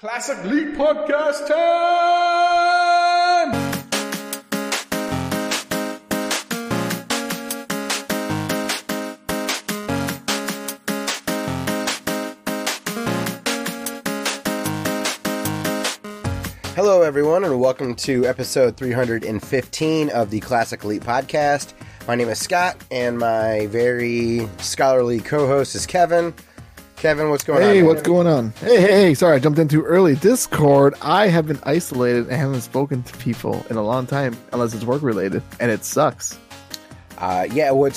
Classic League Podcast time! Hello, everyone, and welcome to episode 315 of the Classic Elite Podcast. My name is Scott, and my very scholarly co-host is Kevin. Kevin, what's going on? Hey, what's going on? Hey, sorry, I jumped in too early. Discord, I have been isolated and haven't spoken to people in a long time, unless it's work-related, and it sucks. I've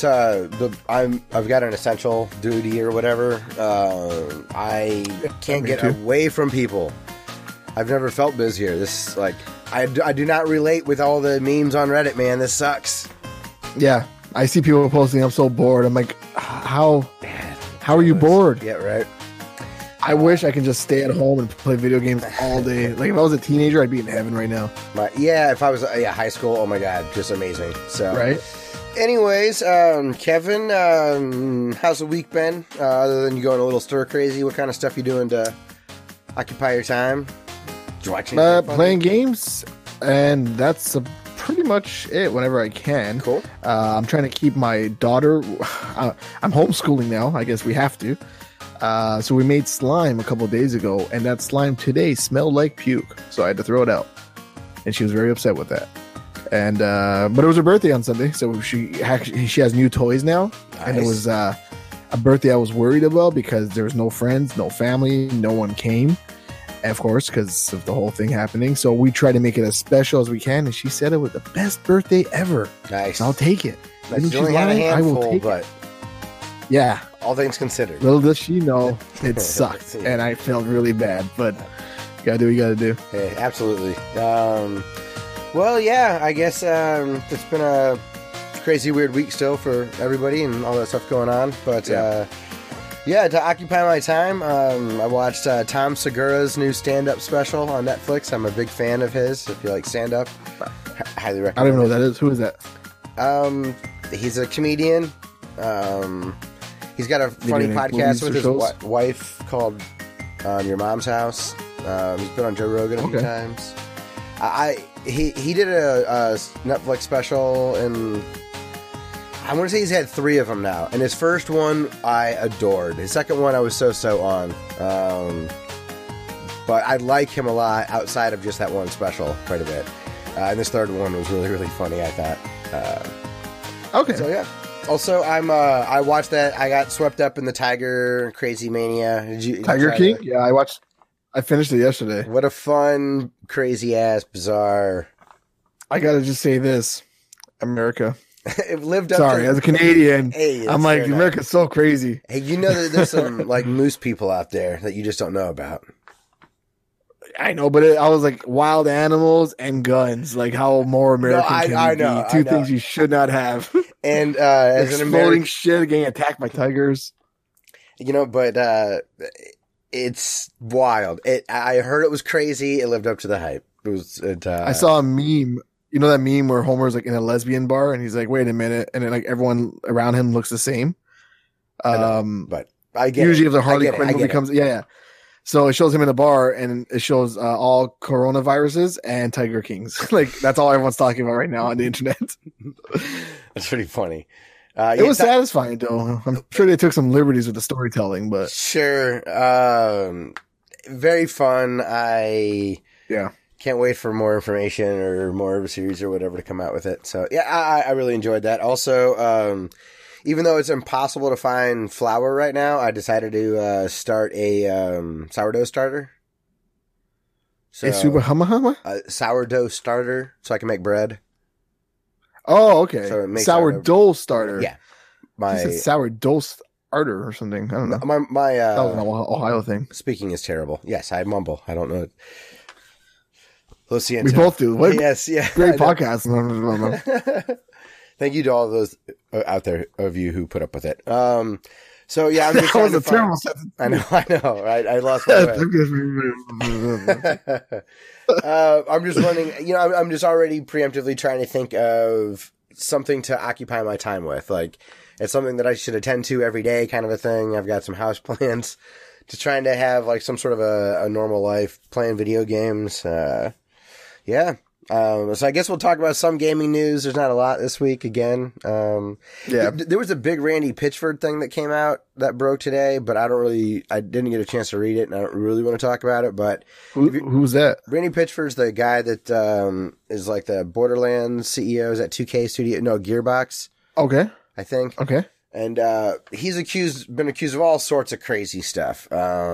got an essential duty or whatever. I can't get away from people. I've never felt busier. This, I do not relate with all the memes on Reddit, man. This sucks. Yeah, I see people posting, I'm so bored. I'm like, how are you bored? Yeah, right. I wish I could just stay at home and play video games all day. Like, if I was a teenager, I'd be in heaven right now. If I was high school, oh my god, just amazing. So, right? Anyways, Kevin, how's the week been? Other than you going a little stir crazy, what kind of stuff you doing to occupy your time? Watching playing games, and that's pretty much it whenever I can. Cool. I'm trying to keep my daughter. I'm homeschooling now. I guess we have to. So we made slime a couple days ago, and that slime today smelled like puke. So I had to throw it out, and she was very upset with that. And but it was her birthday on Sunday, so she has new toys now. Nice. And it was a birthday I was worried about because there was no friends, no family, no one came. Of course, because of the whole thing happening. So we try to make it as special as we can, and she said it was the best birthday ever. Nice. I'll take it. She's only had a handful, but yeah. All things considered. Little does she know, it sucked, and I felt really bad, but you gotta do what you gotta do. Hey, absolutely. Well, yeah, I guess it's been a crazy, weird week still for everybody and all that stuff going on, but yeah, to occupy my time, I watched Tom Segura's new stand-up special on Netflix. I'm a big fan of his. If you like stand-up, highly recommend. I don't know who that is. Who is that? He's a comedian. He's got a funny podcast with his wife called Your Mom's House. He's been on Joe Rogan a few times. He did a Netflix special and I want to say he's had 3 of them now. And his first one, I adored. His second one, I was so on. But I like him a lot outside of just that one special quite a bit. And this third one was really, really funny, I thought. Okay. So, yeah. Also, I watched that. I got swept up in the Tiger Crazy Mania. Tiger King? Yeah, I finished it yesterday. What a fun, crazy-ass, bizarre... I gotta just say this. America... It lived up. Sorry, as a Canadian, I'm like, America's so crazy. Hey, you know that there's some like moose people out there that you just don't know about. I know, but I was like, wild animals and guns. Like, how more American can you be? Two things you should not have. And as an American, shit, getting attacked by tigers. You know, but it's wild. I heard it was crazy. It lived up to the hype. I saw a meme. You know that meme where Homer's like in a lesbian bar and he's like, wait a minute. And then like everyone around him looks the same. But I get usually it. if the Harley Quinn movie comes, yeah. So it shows him in a bar and it shows all coronaviruses and Tiger Kings. Like that's all everyone's talking about right now on the internet. That's pretty funny. It was satisfying though. I'm sure they took some liberties with the storytelling, but sure. Very fun. Can't wait for more information or more of a series or whatever to come out with it. So, yeah, I really enjoyed that. Also, even though it's impossible to find flour right now, I decided to start a sourdough starter. So, a super humma? A sourdough starter so I can make bread. Oh, okay. So it makes sourdough starter. Yeah. Sourdough starter or something. I don't know. That was an Ohio thing. Speaking is terrible. Yes, I mumble. I don't know. We both do. Yes, yeah. Great podcast. Thank you to all those out there of you who put up with it. So yeah, I'm just that was a terrible sentence. I know. Right? I lost my way. I'm just running. I'm just already preemptively trying to think of something to occupy my time with. Like it's something that I should attend to every day, kind of a thing. I've got some house plans just trying to have like some sort of a normal life, playing video games. Yeah. So I guess we'll talk about some gaming news. There's not a lot this week again. There was a big Randy Pitchford thing that came out that broke today, but I didn't get a chance to read it, and I don't really want to talk about it. But who's that? Randy Pitchford's the guy that is like the Borderlands CEO. Is at 2K Studio? No, Gearbox. Okay, I think. Okay, and he's been accused of all sorts of crazy stuff.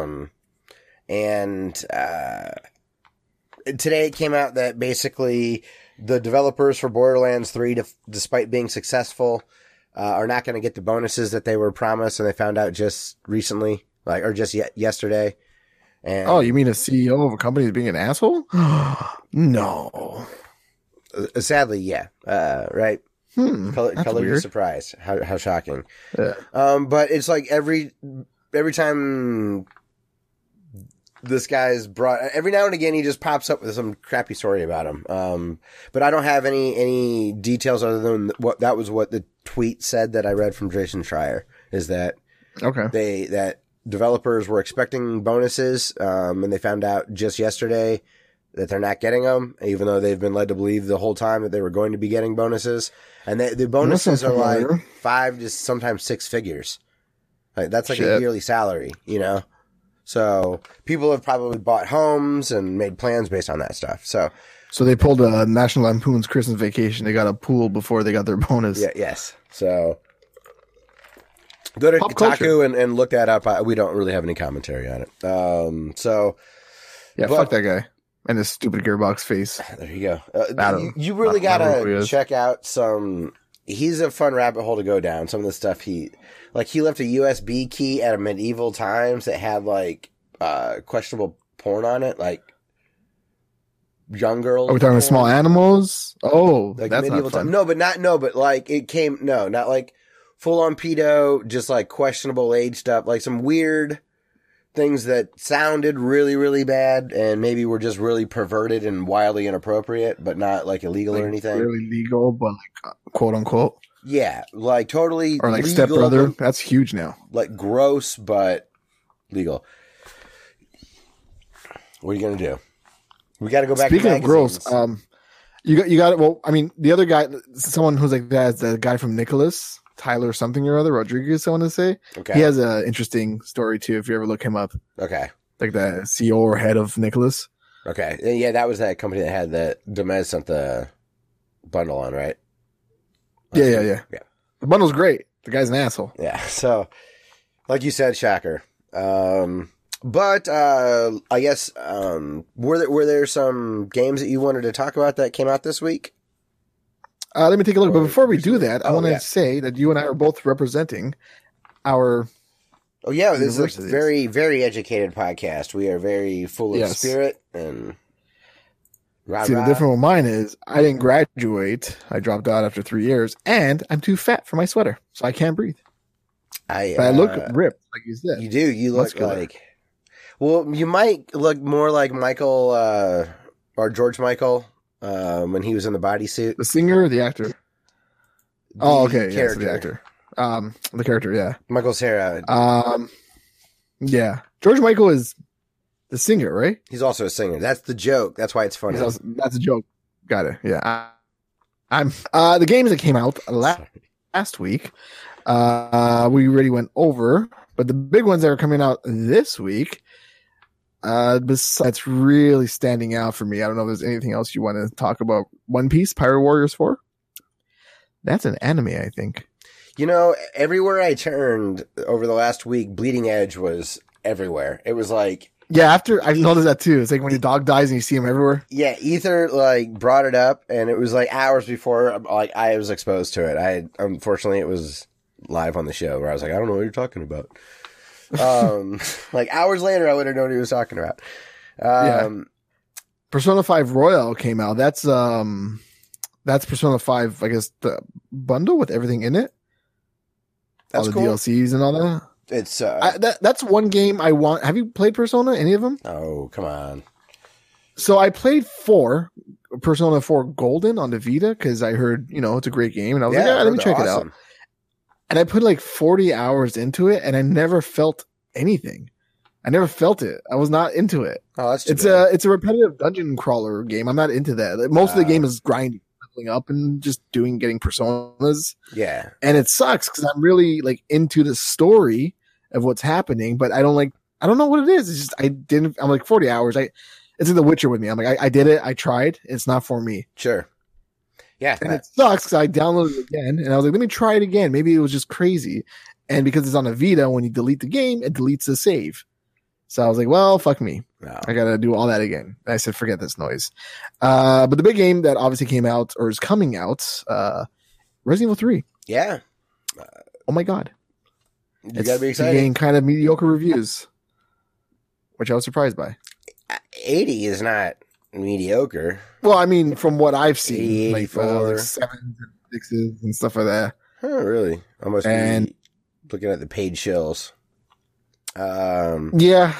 Today it came out that basically the developers for Borderlands 3, despite being successful, are not going to get the bonuses that they were promised, and they found out just recently, yesterday. And you mean a CEO of a company is being an asshole? No. Sadly, yeah. Right? Color your surprise. How shocking. Yeah. But it's like every time this guy's every now and again he just pops up with some crappy story about him. But I don't have any details other than what the tweet said that I read from Jason Schreier, is that that developers were expecting bonuses, and they found out just yesterday that they're not getting them, even though they've been led to believe the whole time that they were going to be getting bonuses. And the bonuses are like 5 to sometimes 6 figures. Like that's like a yearly salary, you know? So people have probably bought homes and made plans based on that stuff. So they pulled a National Lampoon's Christmas Vacation. They got a pool before they got their bonus. Yeah, yes. So go to Pop Kotaku culture. and look that up. We don't really have any commentary on it. Fuck that guy and his stupid Gearbox face. There you go. You really gotta check out some. He's a fun rabbit hole to go down. Some of the stuff he left a USB key at a medieval times that had like questionable porn on it, like young girls. Are we talking about small animals? Oh, like that's medieval not fun. But like it came not like full on pedo, just like questionable age stuff, like some weird things that sounded really, really bad and maybe were just really perverted and wildly inappropriate, but not like illegal or anything. Really legal, but like quote unquote. Yeah, like totally. Or like legal, Stepbrother. That's huge now. Like gross, but legal. What are you gonna do? We got to go back. Speaking to of gross, you got it. Well, I mean, the other guy, someone who's like that, is the guy from Nicholas. Tyler something or other, Rodriguez, I want to say. Okay. He has an interesting story too, if you ever look him up. Okay. Like the CEO or head of Nicholas. Okay. Yeah, that was that company that had the Demez sent the bundle on, right? Yeah. The bundle's great. The guy's an asshole. Yeah. So, like you said, shocker. But I guess were there some games that you wanted to talk about that came out this week? Let me take a look. But before we do that, I want to say that you and I are both representing our. Oh yeah, this is a very, very educated podcast. We are very full of spirit and. See, the difference with mine is I didn't graduate. I dropped out after 3 years, and I'm too fat for my sweater, so I can't breathe. But I look ripped, like you said. You do. You look like. Well, you might look more like Michael or George Michael. When he was in the bodysuit. The singer or the actor? Okay. Yes, the actor. The character, yeah. Michael Cera. Yeah. George Michael is the singer, right? He's also a singer. That's the joke. That's why it's funny. That's a joke. Got it. Yeah. I'm the games that came out last week, we already went over, but the big ones that are coming out this week, besides really standing out for me, I don't know if there's anything else you want to talk about. One Piece, Pirate Warriors 4. That's an anime, I think. You know, everywhere I turned over the last week, Bleeding Edge was everywhere. It was like... Yeah, I've noticed that too. It's like when your dog dies and you see him everywhere. Yeah, Ether brought it up, and it was like hours before I was exposed to it. Unfortunately, it was live on the show where I was like, I don't know what you're talking about. Hours later, I would have known what he was talking about. Persona 5 Royal came out. That's Persona 5, I guess, the bundle with everything in it. That's all the cool. DLCs and all that. It's that's one game I want. Have you played Persona? Any of them? Oh, come on. So I played Persona 4 Golden on the Vita because I heard, it's a great game, and I was let me check it out. And I put 40 hours into it, and I never felt anything. I never felt it. I was not into it. Oh, that's too bad. It's a repetitive dungeon crawler game. I'm not into that. Most of the game is grinding, leveling up, and just getting personas. Yeah. And it sucks because I'm really like into the story of what's happening, but I don't know what it is. It's just I'm like 40 hours. It's like The Witcher with me. I'm like I did it. I tried. It's not for me. Sure. Yeah. And it sucks because I downloaded it again and I was like, let me try it again. Maybe it was just crazy. And because it's on a Vita, when you delete the game, it deletes the save. So I was like, well, fuck me. No. I got to do all that again. And I said, forget this noise. But the big game that obviously came out or is coming out, Resident Evil 3. Yeah. Oh my God. You got to be excited. Getting kind of mediocre reviews, which I was surprised by. 80 is not mediocre. Well, I mean, from what I've seen, like 84. 7s and 6s and stuff like that. Oh, really? I must And- be looking at the paid shills. Yeah.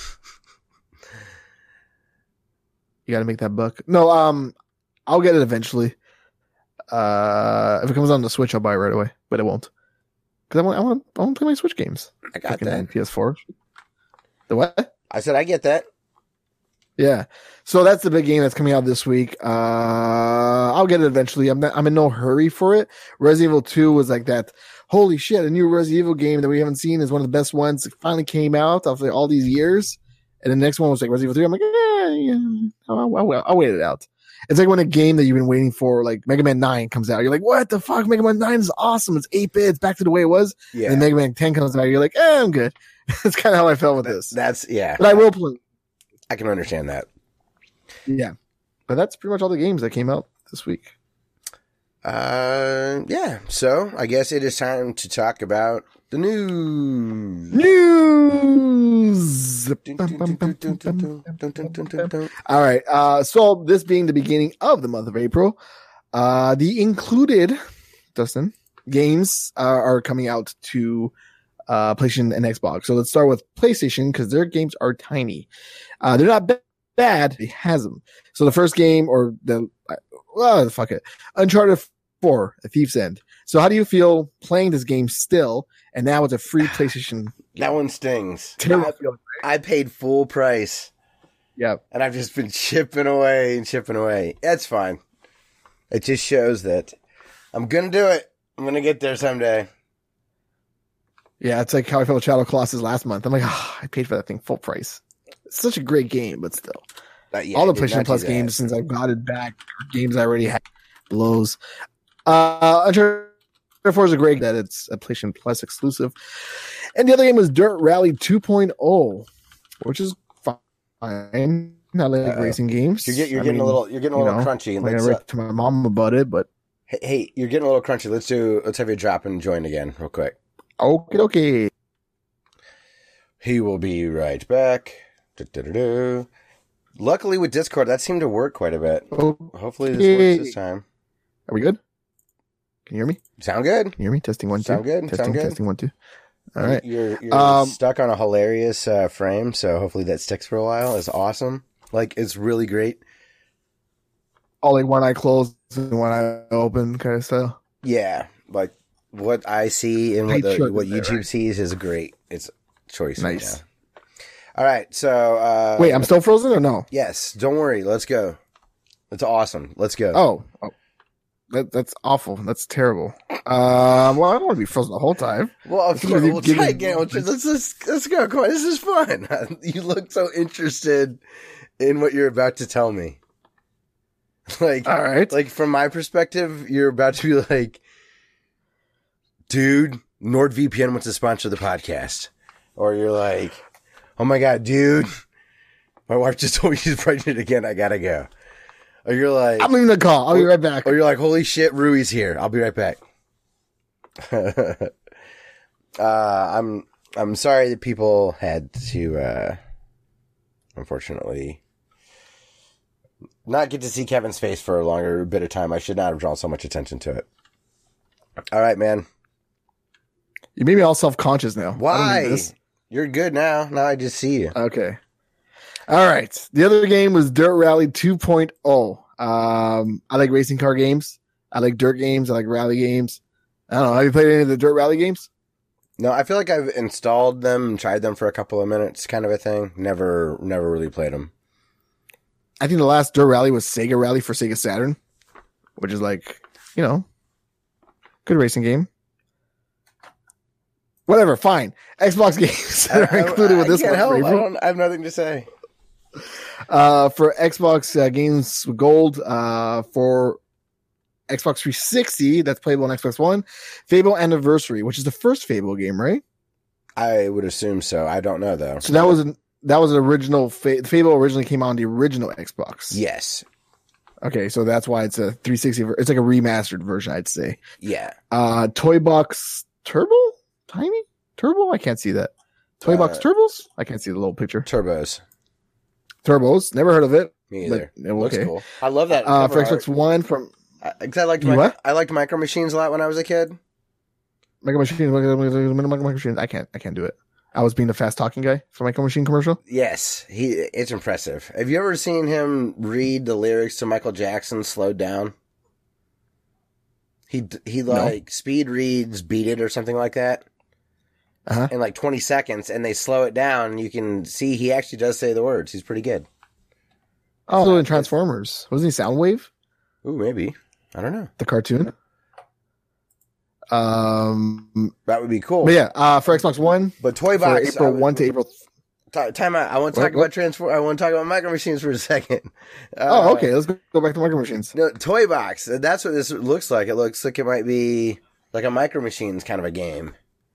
You got to make that buck. No, I'll get it eventually. If it comes on the Switch, I'll buy it right away, but it won't. Because I want to play my Switch games. I got Fucking that. PS4. The what? I said I get that. Yeah. So that's the big game that's coming out this week. I'll get it eventually. I'm in no hurry for it. Resident Evil 2 was like that. Holy shit, a new Resident Evil game that we haven't seen is one of the best ones. It finally came out after all these years. And the next one was like Resident Evil 3. I'm like, yeah, I'll wait it out. It's like when a game that you've been waiting for, like Mega Man 9 comes out. You're like, what the fuck? Mega Man 9 is awesome. It's 8-bit. It's back to the way it was. Yeah. And then Mega Man 10 comes out. You're like, I'm good. That's kind of how I felt with this. Yeah. But I will play. I can understand that. Yeah. But that's pretty much all the games that came out this week. Yeah. So I guess it is time to talk about the news. News. All right. So this being the beginning of the month of April, the included Dustin games are coming out to PlayStation and Xbox. So let's start with PlayStation because their games are tiny. They're not bad. It has them. So the first game fuck it, Uncharted 4, A Thief's End. So how do you feel playing this game still? And now it's a free PlayStation. That one stings. Terrible. I paid full price. Yeah. And I've just been chipping away. That's fine. It just shows that I'm going to do it. I'm going to get there someday. Yeah, it's like how I felt with Shadow of Colossus last month. I'm like, I paid for that thing full price. It's such a great game, but still. Yeah, all the PlayStation Plus games since I got it back, games I already had, blows. Uncharted 4 is a great that it's a PlayStation Plus exclusive. And the other game was Dirt Rally 2.0, which is fine. Not like racing games. You're getting a little crunchy. I'm gonna write to my mom about it, but hey, you're getting a little crunchy. Let's have you drop and join again real quick. Okay. He will be right back. Du-du-du-du. Luckily with Discord, that seemed to work quite a bit. Hopefully this works this time. Are we good? Can you hear me? Sound good? Can you hear me? Testing 1 2. Sound good? Testing, Sound good? testing 1 2. All right. You're stuck on a hilarious frame, so hopefully that sticks for a while. It's awesome. Like, it's really great. All like one eye closed and one eye open kind of style. Yeah. Like, what I see and what YouTube sees is great. It's choice. Nice. Right now. All right, so... wait, I'm still frozen or no? Yes, don't worry. Let's go. It's awesome. Let's go. Oh. That's awful. That's terrible. Well, I don't want to be frozen the whole time. Well, of course, we'll try again. Let's go. Come on, this is fun. You look so interested in what you're about to tell me. Like, all right. Like, from my perspective, you're about to be like, dude, NordVPN wants to sponsor the podcast. Or you're like, oh my God, dude, my wife just told me she's pregnant again. I gotta go. Or you're like, I'm leaving the call. I'll be right back. Or you're like, holy shit, Rui's here. I'll be right back. I'm sorry that people had to, unfortunately, not get to see Kevin's face for a longer bit of time. I should not have drawn so much attention to it. All right, man. You made me all self-conscious now. Why? You're good now. Now I just see you. Okay. All right. The other game was Dirt Rally 2.0. I like racing car games. I like dirt games. I like rally games. I don't know. Have you played any of the Dirt Rally games? No, I feel like I've installed them and tried them for a couple of minutes, kind of a thing. Never really played them. I think the last Dirt Rally was Sega Rally for Sega Saturn, which is like, good racing game. Whatever, fine. Xbox games that are included with this one. I have nothing to say. For Xbox games with gold, for Xbox 360, that's playable on Xbox One. Fable Anniversary, which is the first Fable game, right? I would assume so. I don't know though. So that was an original. Fable originally came out on the original Xbox. Yes. Okay, so that's why it's a 360. It's like a remastered version, I'd say. Yeah. Toy Box Turbo, Tiny Turbo. I can't see that. Toy Box Turbos. I can't see the little picture. Turbos. Never heard of it. Me either. But, okay. Looks cool. I love that. For Xbox One from. I liked Micro Machines a lot when I was a kid. Micro Machines. I can't do it. I was being the fast talking guy for Micro Machine commercial. Yes, it's impressive. Have you ever seen him read the lyrics to Michael Jackson slowed down? He speed reads Beat It or something like that. In like 20 seconds, and they slow it down, and you can see he actually does say the words. He's pretty good. Also in Transformers. Wasn't he Soundwave? Ooh, maybe. I don't know. The cartoon? That would be cool. But yeah, for Xbox One. But Toy Box. April 1 to April. Time out. I want to talk about I want to talk about Micro Machines for a second. Okay. Let's go back to Micro Machines. No, Toy Box. That's what this looks like. It looks like it might be like a Micro Machines kind of a game.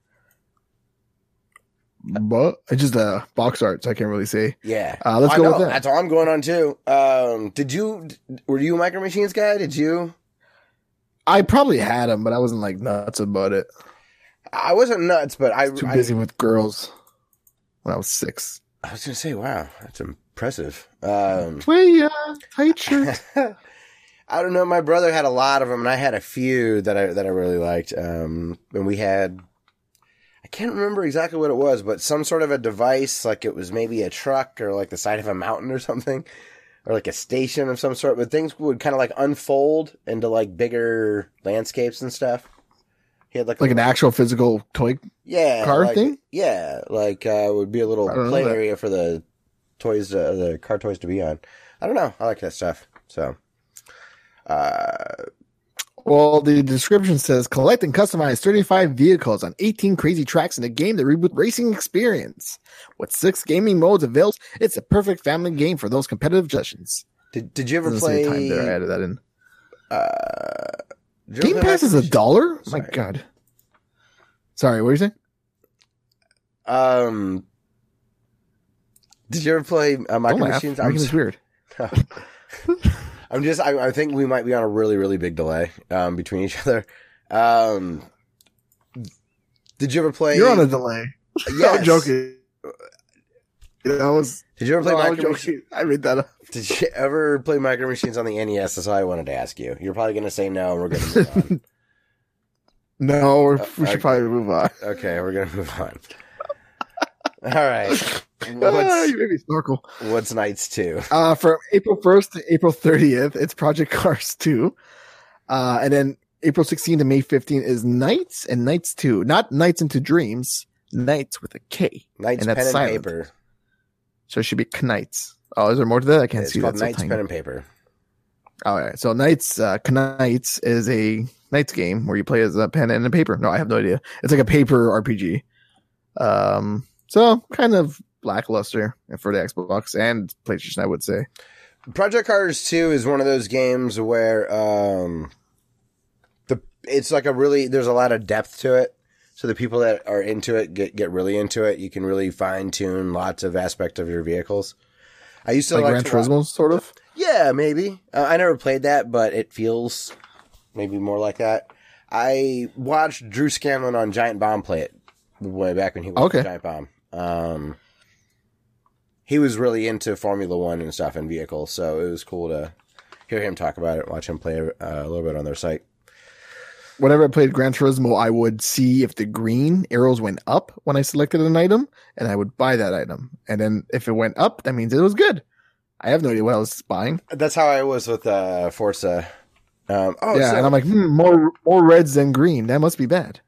But it's just a box art, so I can't really say. Yeah. Let's go with that. That's all I'm going on too. Were you a Micro Machines guy? Did you? I probably had them, but I wasn't like nuts about it. I wasn't nuts, but I was too busy with girls when I was 6. I was going to say, wow, that's impressive. Tight shirt. I don't know. My brother had a lot of them, and I had a few that I really liked. And we had, I can't remember exactly what it was, but some sort of a device, like it was maybe a truck or like the side of a mountain or something, or like a station of some sort. But things would kind of like unfold into like bigger landscapes and stuff. He had like an actual physical toy car thing? Yeah, like would be a little play area for the toys, the car toys to be on. I don't know. I like that stuff. So, well, the description says collect and customize 35 vehicles on 18 crazy tracks in a game that reboot racing experience. With 6 gaming modes available, it's a perfect family game for those competitive sessions. Did you ever play? Time there, I added that in. Game Pass is $1? My God. Sorry, what were you saying? Did you ever play Micro Machines? Making this weird. I think we might be on a really, really big delay between each other. Did you ever play? You're on a delay. Yes. I'm joking. Did you ever play Micro Machines? I made that up. Did you ever play Micro Machines on the NES? That's all I wanted to ask you. You're probably going to say no, and we're going to move on. No, we should probably move on. Okay, we're going to move on. All right. You made me snorkel. What's Nights 2? From April 1st to April 30th, it's Project Cars 2. And then April 16th to May 15th is Nights and Nights 2. Not Nights into Dreams. Nights with a K. Nights and Pen and silent. Paper. So it should be Knights. Oh, is there more to that? I can't see that. It's called Nights Pen and Paper. All right. So Knights is a Knights game where you play as a pen and a paper. No, I have no idea. It's like a paper RPG. So kind of lackluster for the Xbox and PlayStation, I would say. Project Cars 2 is one of those games where it's like there's a lot of depth to it. So the people that are into it get really into it. You can really fine tune lots of aspects of your vehicles. I used to like Gran Turismo, sort of. Yeah, maybe. I never played that, but it feels maybe more like that. I watched Drew Scanlon on Giant Bomb play it way back when he was on Giant Bomb. He was really into Formula One and stuff and vehicles, so it was cool to hear him talk about it, watch him play a little bit on their site. Whenever I played Gran Turismo, I would see if the green arrows went up when I selected an item, and I would buy that item. And then if it went up, that means it was good. I have no idea what I was buying. That's how I was with Forza. And I'm like, more reds than green. That must be bad.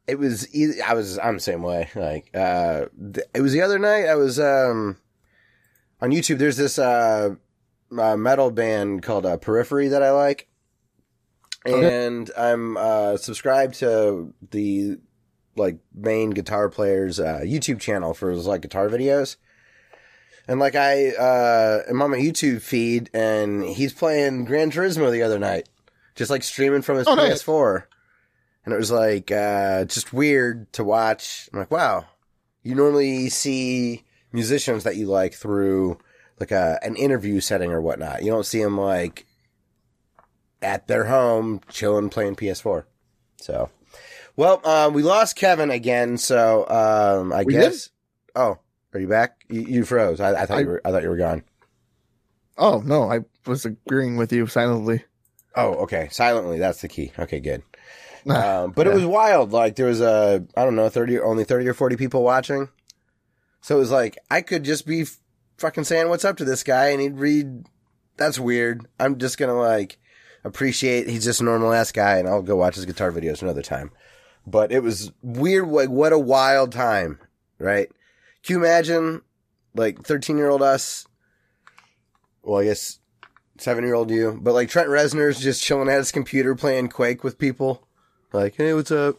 I'm the same way. Like, it was the other night. I was, on YouTube. There's this, metal band called, Periphery that I like. Okay. And I'm, subscribed to the, like, main guitar player's, YouTube channel for his, like, guitar videos. And, like, I am on my YouTube feed, and he's playing Gran Turismo the other night. Just, like, streaming from his PS4. Nice. And it was, like, just weird to watch. I'm like, wow. You normally see musicians that you like through, like, an interview setting or whatnot. You don't see them, like, at their home, chilling, playing PS4. So, well, we lost Kevin again, so, I guess. Did? Oh. Are you back? You froze. I thought you were gone. Oh no, I was agreeing with you silently. Oh, okay. Silently, that's the key. Okay, good. But it was wild. Like there was only 30 or 40 people watching. So it was like I could just be fucking saying what's up to this guy, and he'd read. That's weird. I'm just gonna like appreciate. He's just a normal ass guy, and I'll go watch his guitar videos another time. But it was weird. Like what a wild time, right? Can you imagine, like, 13-year-old us? Well, I guess 7-year-old you. But, like, Trent Reznor's just chilling at his computer playing Quake with people. Like, hey, what's up?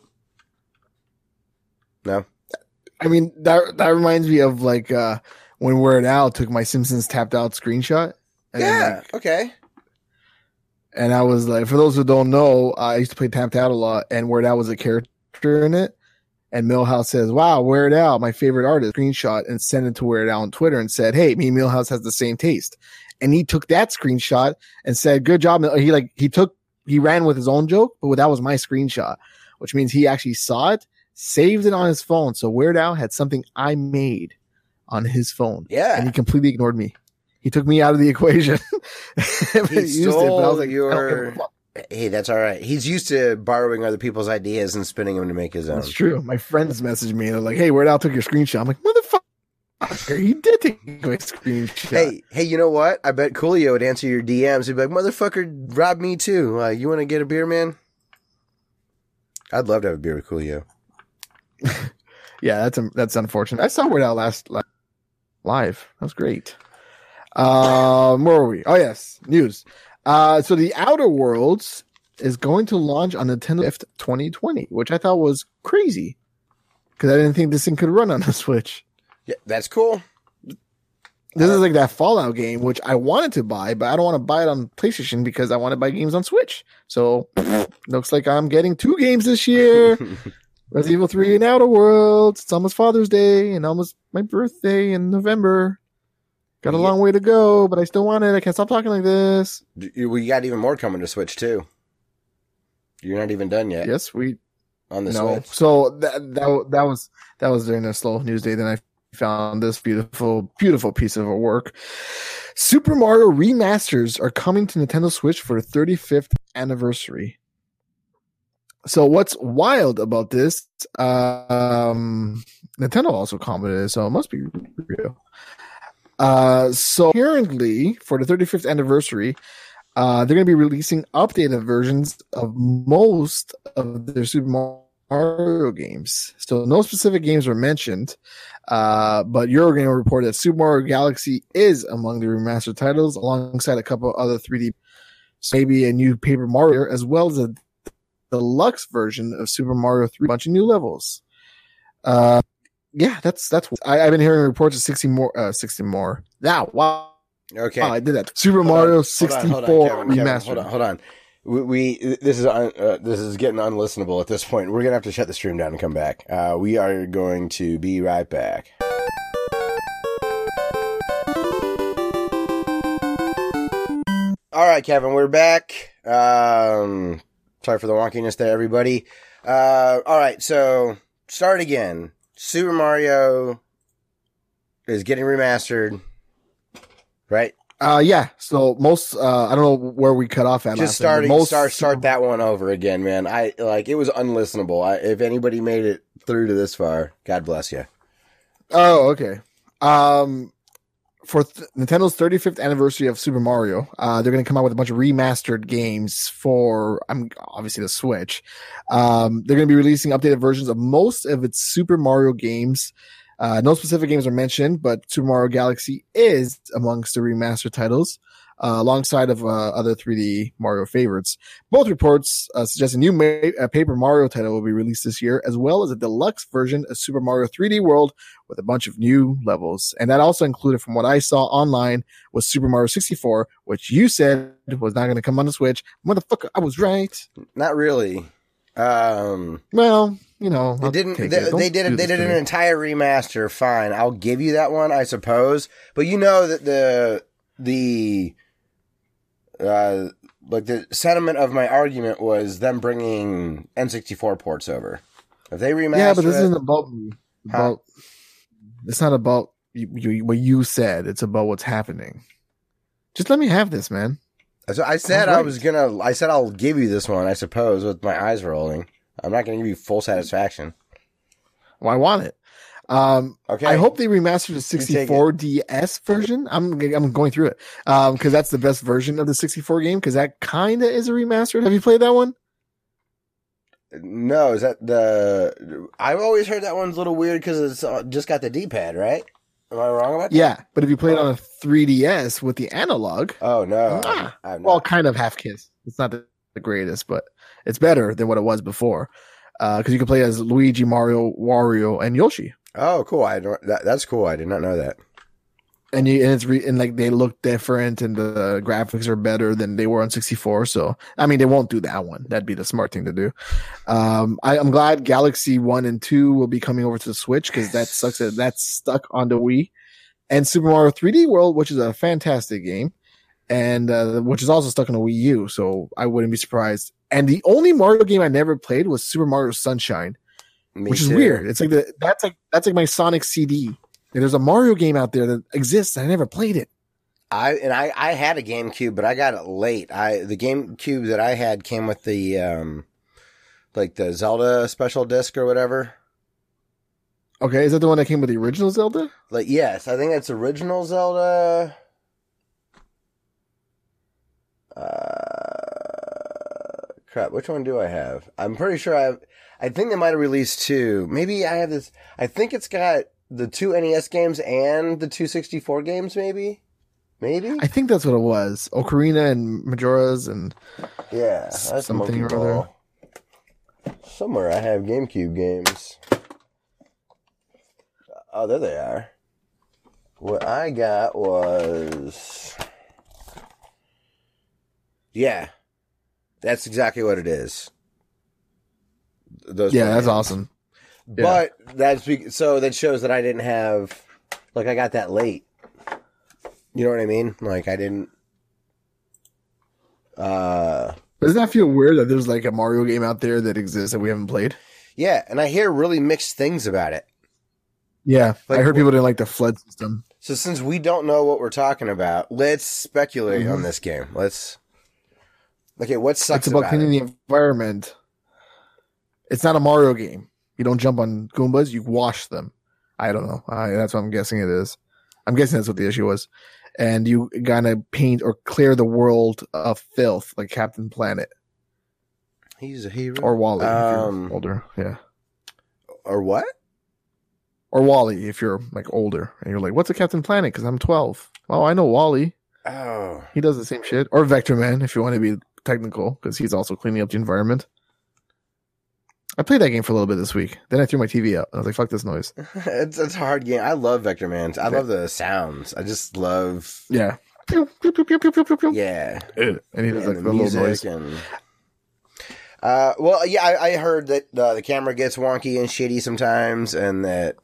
No? I mean, that reminds me of, like, when Weird Al took my Simpsons Tapped Out screenshot. And yeah, okay. And I was like, for those who don't know, I used to play Tapped Out a lot, and Weird Al was a character in it. And Millhouse says, wow, Weird Al, my favorite artist, screenshot and sent it to Weird Al on Twitter and said, hey, me and Millhouse has the same taste. And he took that screenshot and said, good job. He ran with his own joke, but that was my screenshot, which means he actually saw it, saved it on his phone. So Weird Al had something I made on his phone. Yeah. And he completely ignored me. He took me out of the equation. He stole your... Hey, that's all right. He's used to borrowing other people's ideas and spinning them to make his own. That's true. My friends messaged me and they're like, hey, Weird Al took your screenshot. I'm like, motherfucker, he did take my screenshot. Hey, you know what? I bet Coolio would answer your DMs. He'd be like, motherfucker, robbed me too. You want to get a beer, man? I'd love to have a beer with Coolio. Yeah, that's unfortunate. I saw Weird Al last live. That was great. Where were we? Oh, yes. News. So the Outer Worlds is going to launch on Nintendo Shift 2020, which I thought was crazy because I didn't think this thing could run on the Switch. Yeah, that's cool. This is like that Fallout game, which I wanted to buy, but I don't want to buy it on PlayStation because I want to buy games on Switch. So looks like I'm getting 2 games this year. Resident Evil 3 and Outer Worlds. It's almost Father's Day and almost my birthday in November. Got a long way to go, but I still want it. I can't stop talking like this. We got even more coming to Switch too. You're not even done yet. Yes, on the Switch. So that was during a slow news day. Then I found this beautiful piece of work. Super Mario remasters are coming to Nintendo Switch for the 35th anniversary. So what's wild about this? Nintendo also commented, so it must be real. So apparently for the 35th anniversary, they're going to be releasing updated versions of most of their Super Mario games. So no specific games were mentioned, but Eurogamer reported that Super Mario Galaxy is among the remastered titles alongside a couple of other 3D, so maybe a new Paper Mario, as well as a deluxe version of Super Mario 3, a bunch of new levels. Yeah, that's. I've been hearing reports of 60 more. Now, wow. Okay. Wow, I did that. Super Mario 64 remastered. Hold on. This is getting unlistenable at this point. We're gonna have to shut the stream down and come back. We are going to be right back. All right, Kevin, we're back. Sorry for the wonkiness there, everybody. All right, so start again. Super Mario is getting remastered, right? Yeah. So most, I don't know where we cut off at. Just start that one over again, man. It was unlistenable. If anybody made it through to this far, God bless you. Oh, okay. for Nintendo's 35th anniversary of Super Mario, they're going to come out with a bunch of remastered games for obviously the Switch. They're going to be releasing updated versions of most of its Super Mario games. No specific games are mentioned, but Super Mario Galaxy is amongst the remastered titles, alongside of other 3D Mario favorites. Both reports suggest a new Paper Mario title will be released this year, as well as a deluxe version of Super Mario 3D World with a bunch of new levels. And that also included, from what I saw online, was Super Mario 64, which you said was not going to come on the Switch. Motherfucker, I was right. Not really. Well, you know, they didn't. They did an entire remaster. Fine, I'll give you that one, I suppose. But you know that the sentiment of my argument was them bringing N64 ports over. If they remaster, yeah, but this isn't about it's not about what you said. It's about what's happening. Just let me have this, man. So I said I said I'll give you this one, I suppose, with my eyes rolling. I'm not going to give you full satisfaction. Well, I want it. Okay. I hope they remastered the 64 DS version. I'm going through it because that's the best version of the 64 game, because that kind of is a remastered. Have you played that one? No, is that I've always heard that one's a little weird because it's just got the D-pad, right? Am I wrong about that? Yeah, but if you play it on a 3DS with the analog, oh no, well, kind of half kiss. It's not the greatest, but it's better than what it was before because you can play as Luigi, Mario, Wario, and Yoshi. Oh, cool! That's cool. I did not know that. And like they look different, and the graphics are better than they were on 64. So I mean, they won't do that one. That'd be the smart thing to do. I'm glad Galaxy 1 and 2 will be coming over to the Switch, because that sucks that that's stuck on the Wii. And Super Mario 3D World, which is a fantastic game, and which is also stuck on the Wii U. So I wouldn't be surprised. And the only Mario game I never played was Super Mario Sunshine, which is weird. It's like that's like my Sonic CD. And there's a Mario game out there that exists. I never played it. I had a GameCube, but I got it late. The GameCube that I had came with the like the Zelda special disc or whatever. Okay, is that the one that came with the original Zelda? Like, yes, I think that's original Zelda. Crap, which one do I have? I'm pretty sure I think they might have released two. Maybe I have this. I think it's got the two NES games and the 264 games, maybe? I think that's what it was. Ocarina and Majora's and yeah, that's something or other. Somewhere I have GameCube games. Oh, there they are. What I got was... Yeah. That's exactly what it is. That's awesome. But so that shows that I didn't have, like, I got that late. You know what I mean? Like, I didn't. Doesn't that feel weird that there's like a Mario game out there that exists that we haven't played? Yeah, and I hear really mixed things about it. Yeah, like, I heard people didn't like the flood system. So since we don't know what we're talking about, let's speculate on this game. Okay, what sucks about it? It's about cleaning the environment. It's not a Mario game. You don't jump on Goombas, you wash them. I don't know. That's what I'm guessing it is. I'm guessing that's what the issue was. And you gotta paint or clear the world of filth, like Captain Planet. He's a hero. Or Wally, if you're older. Yeah. Or what? Or Wally, if you're like older. And you're like, what's a Captain Planet? Because I'm 12. Oh, I know Wally. Oh. He does the same shit. Or Vector Man, if you want to be technical, because he's also cleaning up the environment. I played that game for a little bit this week. Then I threw my TV out. I was like, fuck this noise. It's a hard game. I love Vector Man. I love the sounds. I just love... Yeah. Yeah. And he does like the little noise. Well, yeah, I heard that the camera gets wonky and shitty sometimes, and that...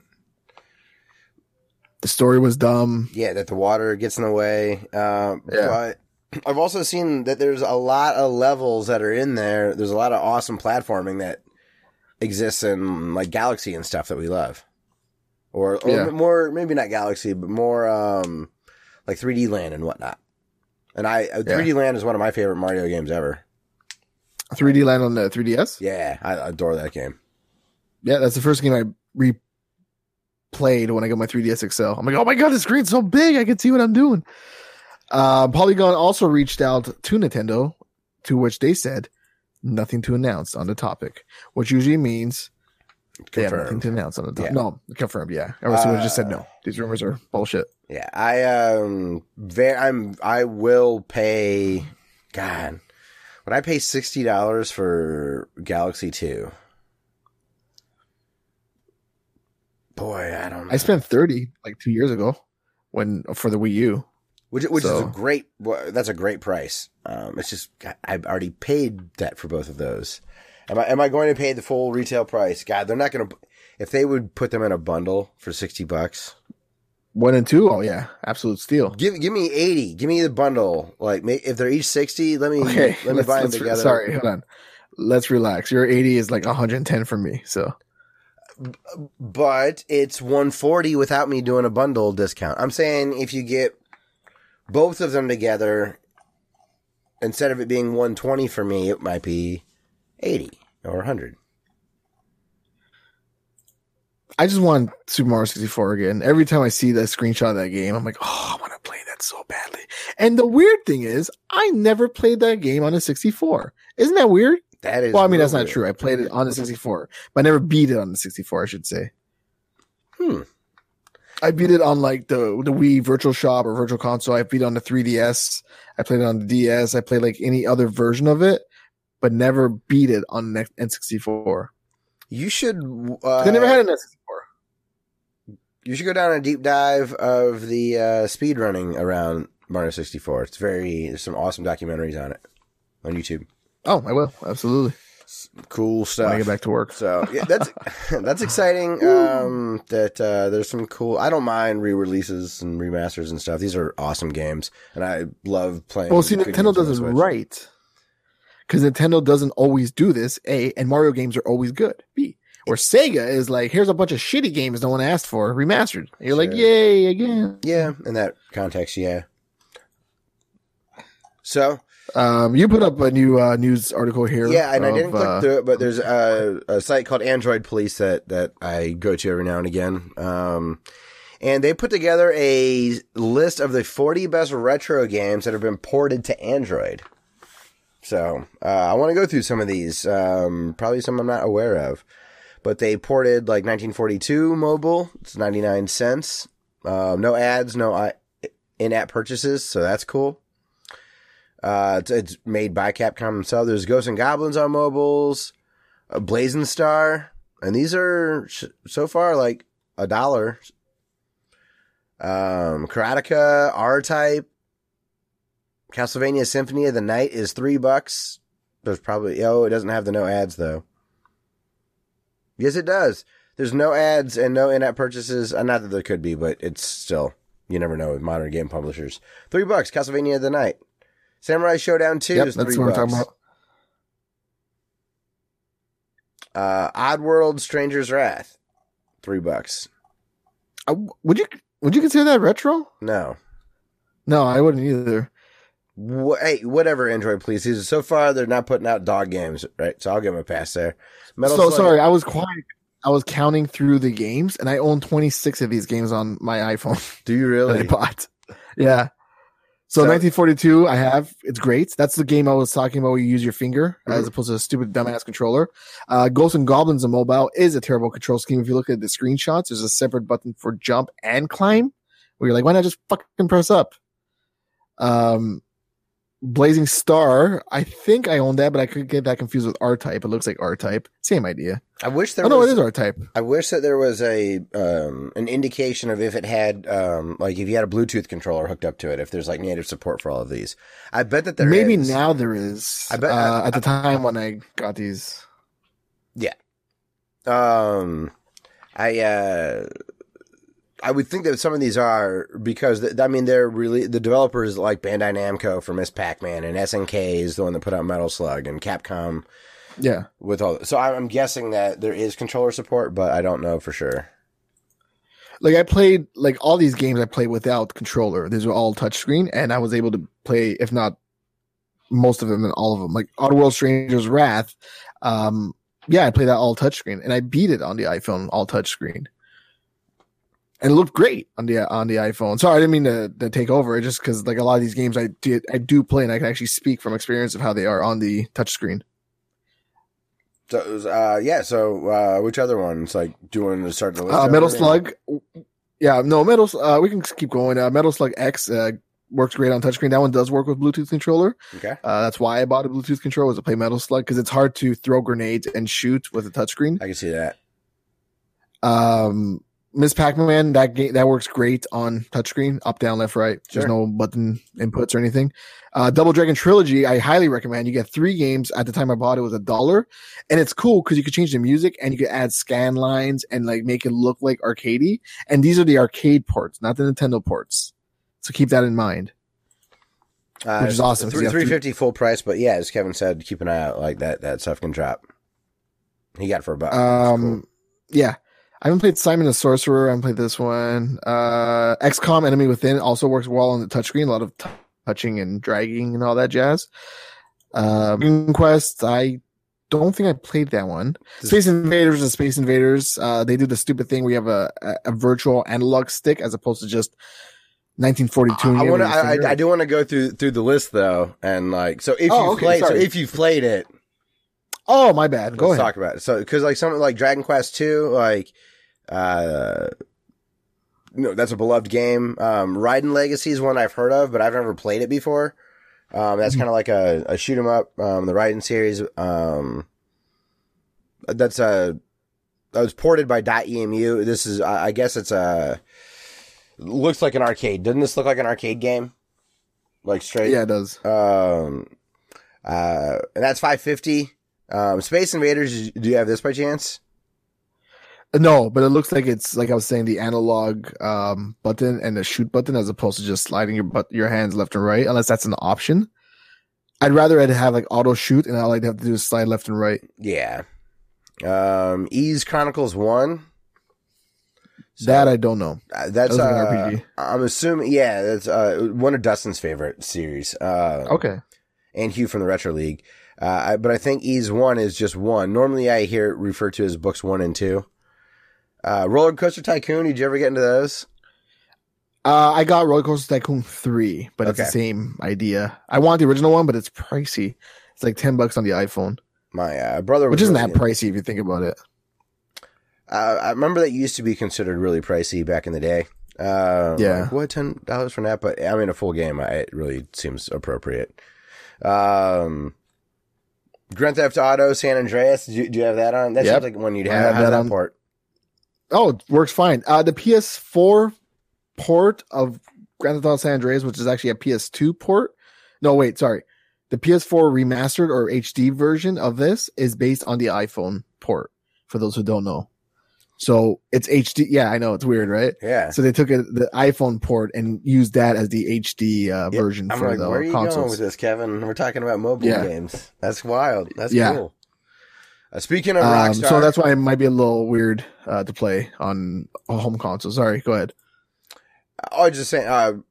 The story was dumb. Yeah, that the water gets in the way. But I've also seen that there's a lot of levels that are in there. There's a lot of awesome platforming that exists in like Galaxy and stuff that we love, or more, maybe not Galaxy, but more like 3D Land and whatnot. And 3D Land is one of my favorite Mario games ever. 3D Land on the 3DS? Yeah, I adore that game. Yeah, that's the first game I played when I got my 3DS XL. I'm like, oh my god, the screen's so big, I can see what I'm doing. Polygon also reached out to Nintendo, to which they said nothing to announce on the topic, which usually means they have nothing to announce on the topic. Yeah. No, confirmed. Yeah, everyone just said no. These rumors are bullshit. Yeah, I will pay. God, would I pay $60 for Galaxy 2? Boy, I don't know. I spent $30 like 2 years ago for the Wii U. Which is a great, that's a great price. It's just, I've already paid that for both of those. Am I going to pay the full retail price? God, they're not going to, if they would put them in a bundle for $60. 1 and 2, oh yeah, absolute steal. Give me 80. Give me the bundle. Like, if they're each 60, let me buy them together. Sorry, hold on. Let's relax. Your 80 is like 110 for me, so. But it's 140 without me doing a bundle discount. I'm saying if you get both of them together, instead of it being 120 for me, it might be 80 or 100. I just want Super Mario 64 again. Every time I see that screenshot of that game, I'm like, oh, I want to play that so badly. And the weird thing is, I never played that game on a 64. Isn't that weird? That is. Well, I mean, that's not true. I played it on the 64, but I never beat it on the 64, I should say. I beat it on like the Wii Virtual Shop or Virtual Console. I beat it on the 3DS. I played it on the DS. I played like any other version of it, but never beat it on the N64. You should. I never had an N64. You should go down a deep dive of the speed running around Mario 64. There's some awesome documentaries on it on YouTube. Oh, I will. Absolutely. Cool stuff. When I get back to work. So yeah, that's exciting. That there's some cool. I don't mind re-releases and remasters and stuff. These are awesome games, and I love playing. Well, see, Nintendo does it right, because Nintendo doesn't always do this. A, and Mario games are always good. B, or Sega is like, here's a bunch of shitty games no one asked for remastered. And you're like, yay again. Yeah, in that context, yeah. So. You put up a new news article here. Yeah, and I didn't click through it, but there's a site called Android Police that I go to every now and again. And they put together a list of the 40 best retro games that have been ported to Android. So I want to go through some of these, probably some I'm not aware of. But they ported like 1942 mobile. It's 99 cents. No ads, no in-app purchases, so that's cool. It's made by Capcom themselves. There's Ghosts and Goblins on mobiles, Blazing Star, and these are so far like $1. Karateka, R-Type, Castlevania Symphony of the Night is $3. There's probably it doesn't have the no ads though. Yes, it does. There's no ads and no in-app purchases. Not that there could be, but it's still, you never know with modern game publishers. $3. Castlevania of the Night. Samurai Showdown 2 is $3. That's what I'm talking about. Oddworld Stranger's Wrath, $3. Would you consider that retro? No, I wouldn't either. Hey, whatever, Android, please. So far, they're not putting out dog games, right? So I'll give them a pass there. Sorry, I was quiet. I was counting through the games, and I own 26 of these games on my iPhone. Do you really? That I bought. Yeah. So 1942, I have. It's great. That's the game I was talking about where you use your finger as opposed to a stupid dumbass controller. Ghosts and Goblins on mobile is a terrible control scheme. If you look at the screenshots, there's a separate button for jump and climb where you're like, why not just fucking press up? Blazing Star, I think I own that, but I could get that confused with R-Type. It looks like R-Type. Same idea. I wish there no, it is R-Type. I wish that there was an indication of if it had, like if you had a Bluetooth controller hooked up to it, if there's like native support for all of these. I bet that there Maybe is. Now there is. I bet at the time when I got these. Yeah. I would think that some of these are because they're really the developers like Bandai Namco for Miss Pac-Man and SNK is the one that put out Metal Slug and Capcom. Yeah, with all so I'm guessing that there is controller support, but I don't know for sure. Like I played like all these games I played without controller. These were all touchscreen, and I was able to play, if not most of them, and all of them. Like Oddworld Stranger's Wrath. I played that all touchscreen, and I beat it on the iPhone all touchscreen. and it looked great on the iPhone. Sorry, I didn't mean to take over. Just because like a lot of these games I do play, and I can actually speak from experience of how they are on the touchscreen. So it was, So which other ones? Like, do you want to start the list? Metal Slug. Yeah, no, we can keep going. Metal Slug X works great on touchscreen. That one does work with Bluetooth controller. Okay. That's why I bought a Bluetooth controller, was to play Metal Slug, because it's hard to throw grenades and shoot with a touchscreen. I can see that. Miss Pac-Man, that works great on touchscreen, up, down, left, right. Sure. There's no button inputs or anything. Double Dragon Trilogy, I highly recommend. You get 3 games. At the time I bought it was $1, and it's cool because you could change the music and you could add scan lines and like make it look like arcadey. And these are the arcade ports, not the Nintendo ports. So keep that in mind. Which is awesome. $350 full price, but yeah, as Kevin said, keep an eye out. Like that stuff can drop. He got it for $1. Cool. Yeah. I haven't played Simon the Sorcerer. I haven't played this one. XCOM Enemy Within also works well on the touchscreen. A lot of touching and dragging and all that jazz. Dragon Quest, I don't think I played that one. Space Invaders is Space Invaders. They do the stupid thing where you have a virtual analog stick as opposed to just 1942. I do want to go through the list though, and like, so if you've played it. Oh, my bad. Go ahead. Talk about it. So, because like something like Dragon Quest 2, like, no, that's a beloved game. Raiden Legacy is one I've heard of, but I've never played it before. That's kind of like a shoot 'em up. The Raiden series. That was ported by .emu. This is, I guess it's looks like an arcade. Doesn't this look like an arcade game? Like straight? Yeah, it does. And that's $550. Space Invaders, do you have this by chance? No, but it looks like it's, like I was saying, the analog button and the shoot button as opposed to just sliding your hands left and right, unless that's an option. I'd rather it have like auto shoot, and all I'd have to do is slide left and right. Yeah. Ys Chronicles 1. So, that I don't know. That's an RPG. I'm assuming, yeah, that's one of Dustin's favorite series. Okay. And Hugh from the Retro League. But I think Ys 1 is just 1. Normally I hear it referred to as books 1 and 2. Roller Coaster Tycoon, did you ever get into those? I got Roller Coaster Tycoon 3, but it's the same idea. I want the original one, but it's pricey. It's like $10 on the iPhone. My brother was, which isn't that pricey if you think about it. I remember that used to be considered really pricey back in the day. Yeah. Like, what, $10 for that? But I mean, a full game, it really seems appropriate. Grand Theft Auto San Andreas, do you have that on? That sounds like one you'd have. How's that port? Oh, it works fine. The PS4 port of Grand Theft Auto San Andreas, which is actually a PS2 port. No, wait, sorry. The PS4 remastered or HD version of this is based on the iPhone port, for those who don't know. So it's HD. Yeah, I know. It's weird, right? Yeah. So they took the iPhone port and used that as the HD version for the consoles. Where are you going with this, Kevin? We're talking about mobile games. That's wild. That's cool. Speaking of Rockstar. So that's why it might be a little weird to play on a home console. Sorry, go ahead. I was just saying,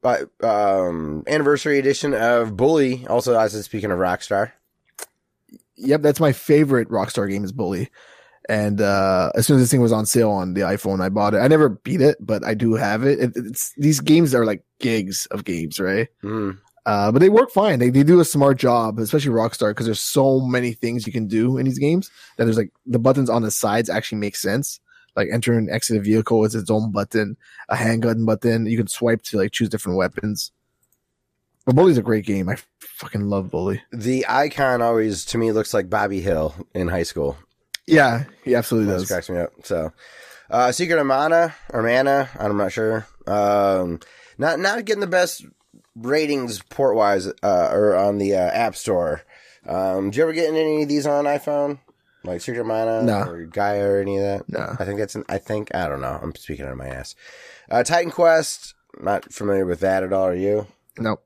anniversary edition of Bully. Also, I said, speaking of Rockstar. Yep, that's my favorite Rockstar game is Bully. And as soon as this thing was on sale on the iPhone, I bought it. I never beat it, but I do have it. These games are like gigs of games, right? Mm. But they work fine. They do a smart job, especially Rockstar, because there's so many things you can do in these games that there's like the buttons on the sides actually make sense. Like enter and exit a vehicle is its own button, a handgun button. You can swipe to like choose different weapons. But Bully's a great game. I fucking love Bully. The icon always, to me, looks like Bobby Hill in high school. Yeah, he absolutely does. Cracks me up. So, Secret of Mana, I'm not sure. Not getting the best ratings port wise, or on the App Store. Did you ever get any of these on iPhone? Like Secret of Mana or Gaia or any of that? No. I don't know. I'm speaking out of my ass. Titan Quest, not familiar with that at all. Are you? Nope.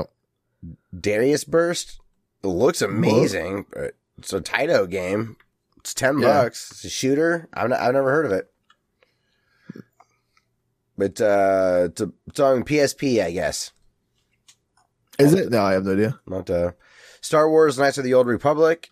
Darius Burst, it looks amazing. But it's a Taito game. It's $10. Yeah. It's a shooter. I've never heard of it. But it's on PSP, I guess. Is it? No, I have no idea. Not Star Wars: Knights of the Old Republic.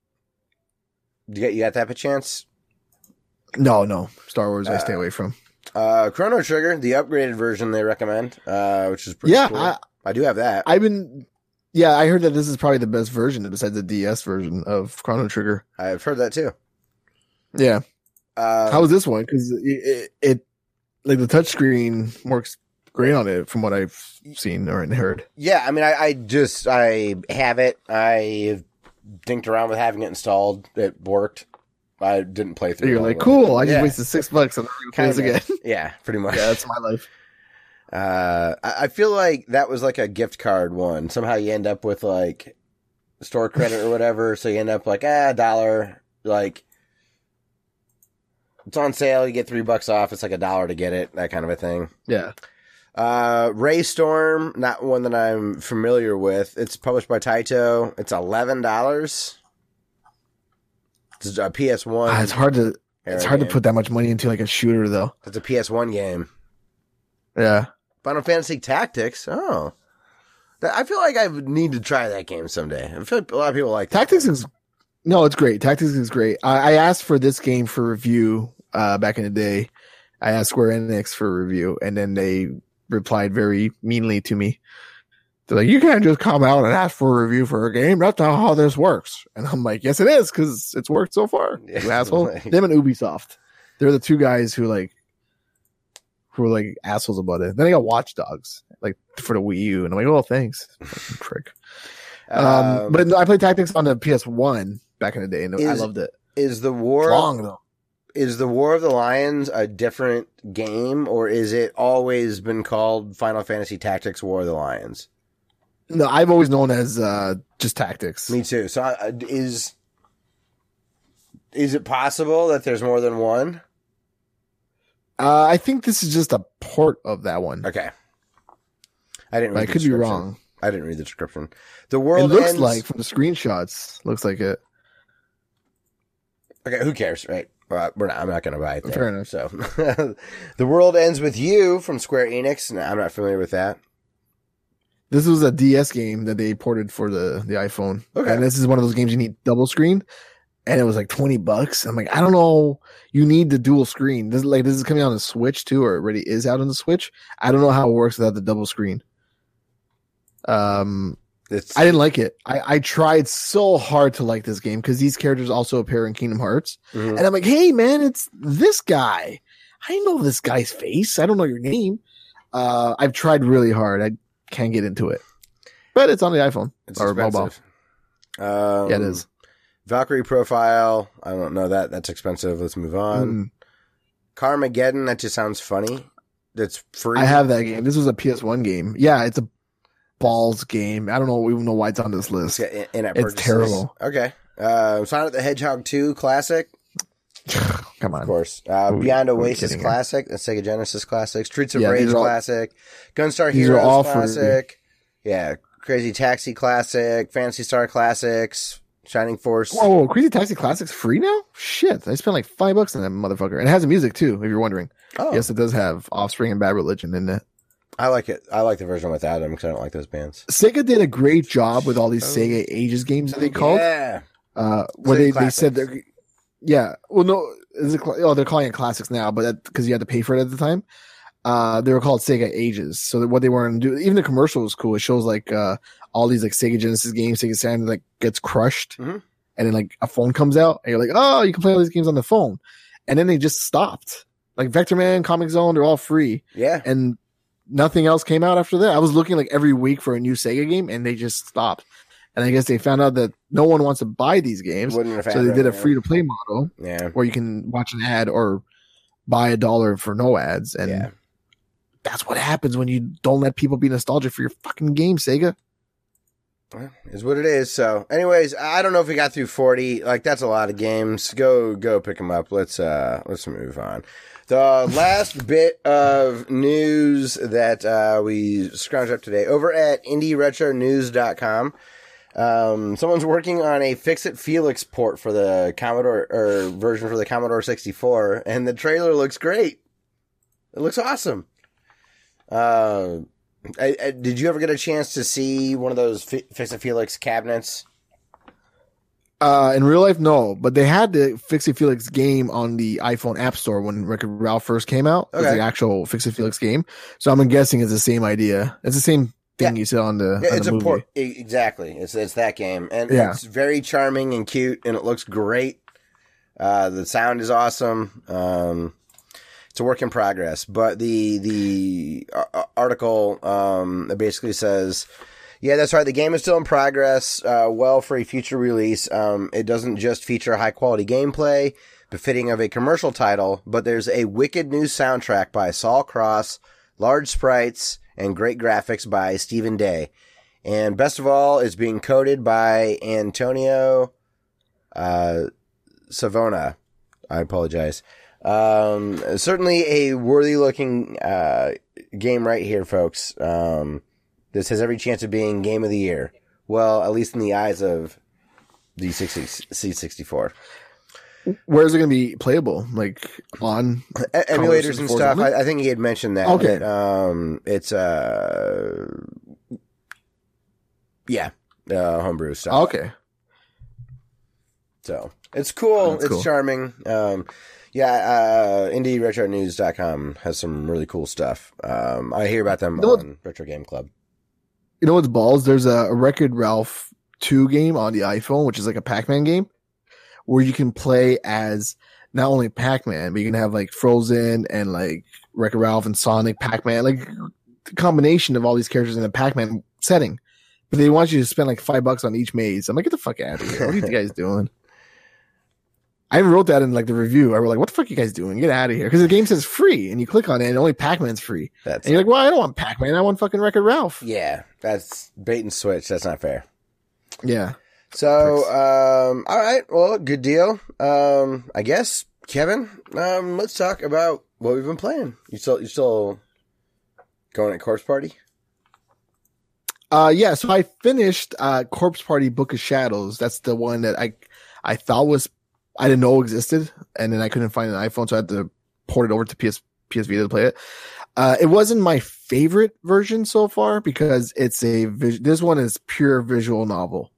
You got that by chance? No. Star Wars I stay away from. Chrono Trigger, the upgraded version they recommend, which is pretty cool. I do have that. I heard that this is probably the best version besides the DS version of Chrono Trigger. I've heard that too. Yeah. How was this one? Because it like the touchscreen works great on it from what I've seen or heard. Yeah, I mean, I have it. I dinked around with having it installed. It worked. I didn't play through. You're like, cool. I just wasted $6 on this again. Yeah, pretty much. Yeah, that's my life. I feel like that was like a gift card one. Somehow you end up with like store credit or whatever, so you end up like $1. Like it's on sale, you get $3 off. It's like $1 to get it, that kind of a thing. Yeah. Ray Storm, not one that I'm familiar with. It's published by Taito. It's $11. It's a PS1. It's hard to put that much money into like a shooter though. It's a PS1 game. Yeah. Final Fantasy Tactics. Oh. I feel like I would need to try that game someday. I feel like a lot of people like Tactics it's great. Tactics is great. I asked for this game for review back in the day. I asked Square Enix for a review, and then they replied very meanly to me. They're like, you can't just come out and ask for a review for a game. That's not how this works. And I'm like, yes, it is, because it's worked so far. You asshole. Them and Ubisoft. They're the two guys who were like assholes about it. Then I got Watch Dogs, like for the Wii U, and I'm like, oh, thanks. Fucking prick. But I played Tactics on the PS1 back in the day, and I loved it. Is the war long though? Is the War of the Lions a different game, or is it always been called Final Fantasy Tactics War of the Lions? No, I've always known as just Tactics. Me too. So is it possible that there's more than one? I think this is just a port of that one. Okay. I didn't read I could be wrong. I didn't read the description. The world It looks ends... like, from the screenshots, looks like it. Okay, who cares, right? I'm not going to buy it there. Fair enough. So, The World Ends With You from Square Enix. No, I'm not familiar with that. This was a DS game that they ported for the iPhone. Okay. And this is one of those games you need double screen. And it was like $20. I'm like, I don't know. You need the dual screen. This is coming out on the Switch too, or it already is out on the Switch. I don't know how it works without the double screen. I didn't like it. I tried so hard to like this game because these characters also appear in Kingdom Hearts. Mm-hmm. And I'm like, hey man, it's this guy. I know this guy's face. I don't know your name. I've tried really hard. I can't get into it. But it's on the iPhone. It's or expensive. Mobile. Yeah, it is. Valkyrie Profile. I don't know that. That's expensive. Let's move on. Carmageddon. That just sounds funny. It's free. I have that game. This was a PS1 game. Yeah, it's a balls game. I don't even know why it's on this list. It's terrible. Okay. Sonic the Hedgehog 2 Classic. Come on. Of course. Beyond Oasis Classic. The Sega Genesis Classic. Streets of Rage Classic. Gunstar Heroes Classic. Yeah. Crazy Taxi Classic. Phantasy Star Classics. Shining Force. Whoa, Crazy Taxi Classic's free now? Shit. I spent like $5 on that motherfucker. And it has music too, if you're wondering. Oh. Yes, it does have Offspring and Bad Religion in it. I like it. I like the version without them because I don't like those bands. Sega did a great job with all these Sega Ages games that they called. Yeah. Where they said they're, yeah. Well, no, they're calling it classics now, but because you had to pay for it at the time. They were called Sega Ages. So what they were going to do, even the commercial was cool. It shows like all these like Sega Genesis games, Sega Saturn like gets crushed, and then like a phone comes out, and you're like, oh, you can play all these games on the phone, and then they just stopped. Like Vector Man, Comic Zone, they're all free. Yeah, and nothing else came out after that. I was looking like every week for a new Sega game, and they just stopped. And I guess they found out that no one wants to buy these games, so they did a free-to-play model, where you can watch an ad or buy $1 for no ads, and that's what happens when you don't let people be nostalgic for your fucking game, Sega. Well, is what it is. So, anyways, I don't know if we got through 40. Like, that's a lot of games. Go pick them up. Let's move on. The last bit of news that we scrounged up today over at indieretronews.com. Someone's working on a Fix-It Felix port for the Commodore or version for the Commodore 64, and the trailer looks great. It looks awesome. Did you ever get a chance to see one of those Fix-It Felix cabinets? In real life, no, but they had the Fix It Felix game on the iPhone App Store when Wreck-It Ralph first came out. It was the actual Fix It Felix game. So I'm guessing it's the same idea. It's the same thing you saw on the it's on the movie. Exactly. It's that game. And it's very charming and cute, and it looks great. The sound is awesome. It's a work in progress, but the article basically says, yeah, that's right. The game is still in progress. Well, for a future release, it doesn't just feature high quality gameplay befitting of a commercial title, but there's a wicked new soundtrack by Saul Cross, large sprites, and great graphics by Stephen Day. And best of all, it's being coded by Antonio Savona. I apologize. Certainly a worthy looking game right here, folks. This has every chance of being Game of the Year. Well, at least in the eyes of the C64. Where is it going to be playable? Like on emulators and stuff? I think he had mentioned that. Okay. It's homebrew stuff. Okay. So it's cool. That's it's cool. Charming. IndieRetroNews.com has some really cool stuff. I hear about them on Retro Game Club. You know what's balls? There's a Wreck-It Ralph 2 game on the iPhone, which is like a Pac-Man game, where you can play as not only Pac-Man, but you can have like Frozen and like Wreck-It Ralph and Sonic, Pac-Man, like the combination of all these characters in a Pac-Man setting. But they want you to spend like $5 on each maze. I'm like, get the fuck out of here. What are you guys doing? I even wrote that in like the review. I wrote like, what the fuck are you guys doing? Get out of here. Because the game says free and you click on it and only Pac-Man's free. And you're like, well, I don't want Pac-Man. I want fucking Wreck-It Ralph. Yeah, that's bait and switch. That's not fair. Yeah. So, all right. Well, good deal. I guess, Kevin, let's talk about what we've been playing. You still going at Corpse Party? Yeah. So I finished Corpse Party Book of Shadows. That's the one that I thought I didn't know existed, and then I couldn't find an iPhone, so I had to port it over to PS Vita to play it. It wasn't my favorite version so far because it's this one is pure visual novel.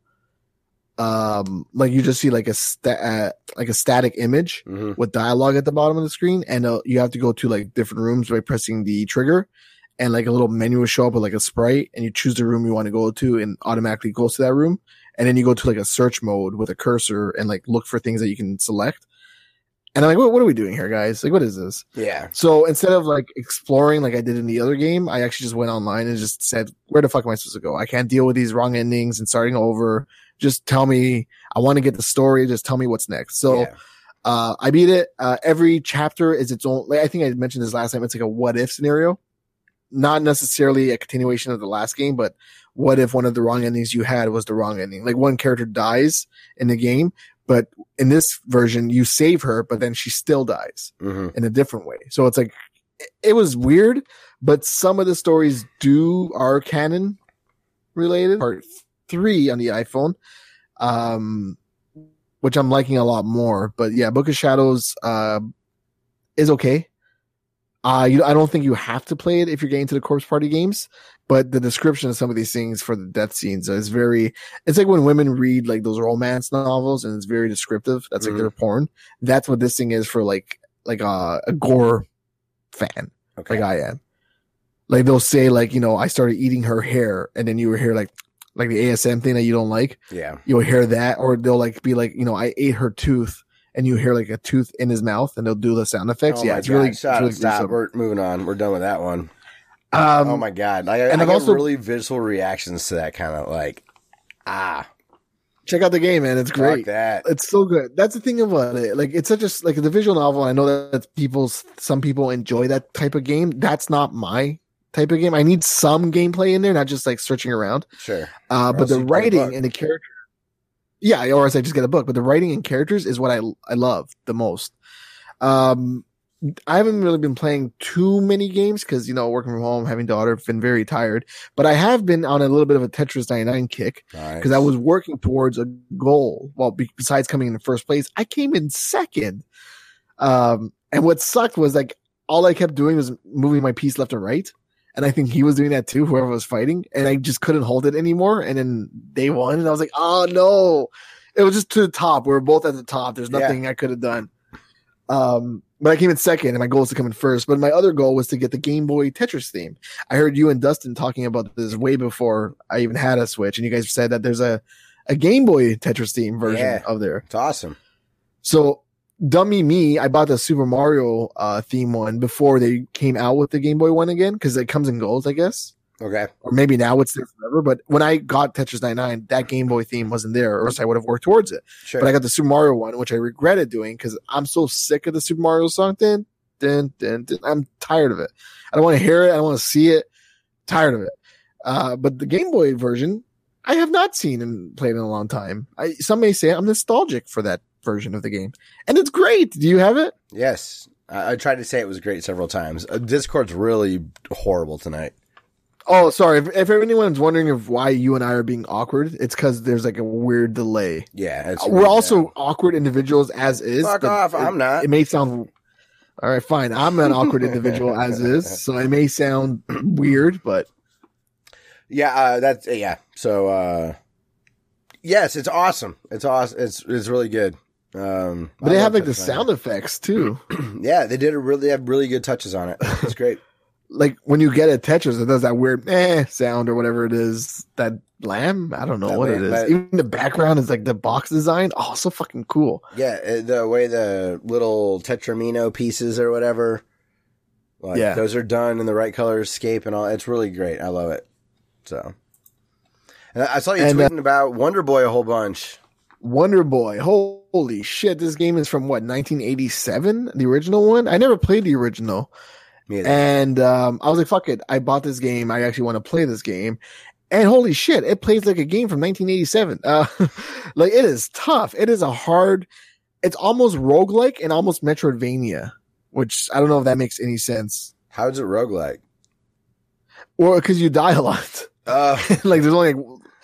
Like you just see like a static image with dialogue at the bottom of the screen, and you have to go to like different rooms by pressing the trigger, and like a little menu will show up with like a sprite, and you choose the room you want to go to, and automatically goes to that room. And then you go to like a search mode with a cursor and like look for things that you can select. And I'm like, what are we doing here, guys? Like, what is this? Yeah. So instead of like exploring like I did in the other game, I actually just went online and just said, where the fuck am I supposed to go? I can't deal with these wrong endings and starting over. Just tell me, I want to get the story. Just tell me what's next. So, I beat it. Every chapter is its own, like, I think I mentioned this last time. It's like a what if scenario, not necessarily a continuation of the last game, but what if one of the wrong endings you had was the wrong ending? Like one character dies in the game, but in this version you save her, but then she still dies in a different way. So it's like, it was weird, but some of the stories are canon related. Part 3 on the iPhone, which I'm liking a lot more. But yeah, Book of Shadows is okay. I don't think you have to play it if you're getting to the Corpse Party games, but the description of some of these things for the death scenes is it's like when women read like those romance novels and it's very descriptive. That's like their porn. That's what this thing is for like a gore fan, like I am. Like they'll say like, you know, I started eating her hair, and then you will hear like the ASM thing that you don't like. Yeah. You'll hear that, or they'll like be like, you know, I ate her tooth. And you hear like a tooth in his mouth, and they'll do the sound effects. Oh it's really stop. We're moving on. We're done with that one. Oh my god! I get also really visceral reactions to that kind of like, Check out the game, man. It's great. That. It's so good. That's the thing about it. Like it's such a like the visual novel. I know that some people enjoy that type of game. That's not my type of game. I need some gameplay in there, not just like searching around. Sure. But the writing and the character. Yeah, or else I just get a book. But the writing and characters is what I love the most. I haven't really been playing too many games because, you know, working from home, having a daughter, been very tired. But I have been on a little bit of a Tetris 99 kick because I was working towards a goal. Well, besides coming in the first place, I came in second. And what sucked was like all I kept doing was moving my piece left and right. And I think he was doing that too, whoever was fighting. And I just couldn't hold it anymore. And then they won. And I was like, oh no. It was just to the top. We were both at the top. There's nothing I could have done. But I came in second, and my goal was to come in first. But my other goal was to get the Game Boy Tetris theme. I heard you and Dustin talking about this way before I even had a Switch, and you guys said that there's a Game Boy Tetris theme version of there. It's awesome. So, dummy me, I bought the Super Mario theme one before they came out with the Game Boy one again, because it comes and goes, I guess. Okay. Or maybe now it's there forever. But when I got Tetris 99, that Game Boy theme wasn't there, or else I would have worked towards it. Sure. But I got the Super Mario one, which I regretted doing because I'm so sick of the Super Mario song. Dun, dun, dun, dun. I'm tired of it. I don't want to hear it. I don't want to see it. Tired of it. But the Game Boy version, I have not seen and played in a long time. Some may say I'm nostalgic for that version of the game. And it's great. Do you have it? Yes. I tried to say it was great several times. Discord's really horrible tonight. Oh, sorry. If anyone's wondering why you and I are being awkward, it's because there's like a weird delay. Yeah. We're also awkward individuals as is. Fuck off. I'm not. It may sound... All right, fine. I'm an awkward individual as is, so it may sound weird, but... Yeah, So, yes, it's awesome. It's awesome. It's really good. But they have like the sound effects too. Yeah, they have really good touches on it. It's great. Like when you get a Tetris, it does that weird sound or whatever it is. That lamb, I don't know what it is. Even the background is like the box design. Oh, so fucking cool. Yeah, the way the little Tetramino pieces or whatever. Those are done in the right color scape and all. It's really great. I love it. So, and I saw you tweeting about Wonder Boy a whole bunch. Wonder Boy, holy shit! This game is from what 1987, the original one. I never played the original. And I was like, fuck it. I bought this game. I actually want to play this game. And holy shit, it plays like a game from 1987. Like it is tough. It is it's almost roguelike and almost Metroidvania, which I don't know if that makes any sense. How is it roguelike? Well, because you die a lot. Like there's only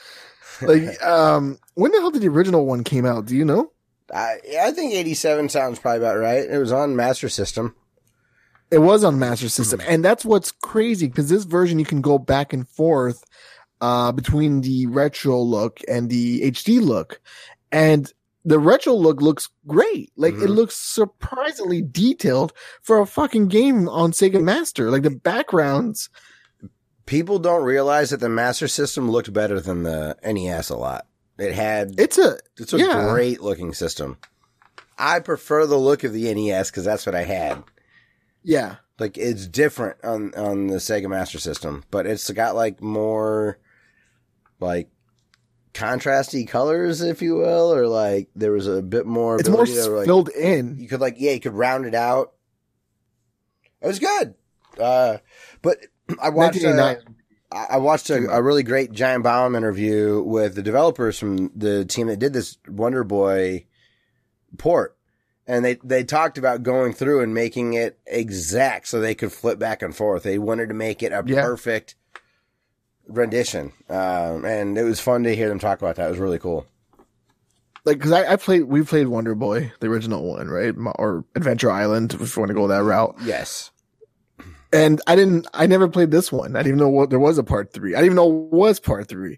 when the hell did the original one came out? Do you know? I think 87 sounds probably about right. It was on Master System. It was on Master System, and that's what's crazy because this version you can go back and forth between the retro look and the HD look, and the retro look looks great. Like it looks surprisingly detailed for a fucking game on Sega Master. Like the backgrounds. People don't realize that the Master System looked better than the NES a lot. It's a great looking system. I prefer the look of the NES because that's what I had. Yeah. Like, it's different on the Sega Master System, but it's got, like, more, like, contrasty colors, if you will, or, like, there was a bit more... It's more to, filled in. You could, you could round it out. It was good. But I watched a really great Giant Bomb interview with the developers from the team that did this Wonder Boy port. And they talked about going through and making it exact so they could flip back and forth. They wanted to make it a perfect rendition. And it was fun to hear them talk about that. It was really cool. Like, cause we played Wonder Boy, the original one, right? Or Adventure Island, if you want to go that route. Yes. And I never played this one. I didn't even know there was a part 3. I didn't even know it was part 3.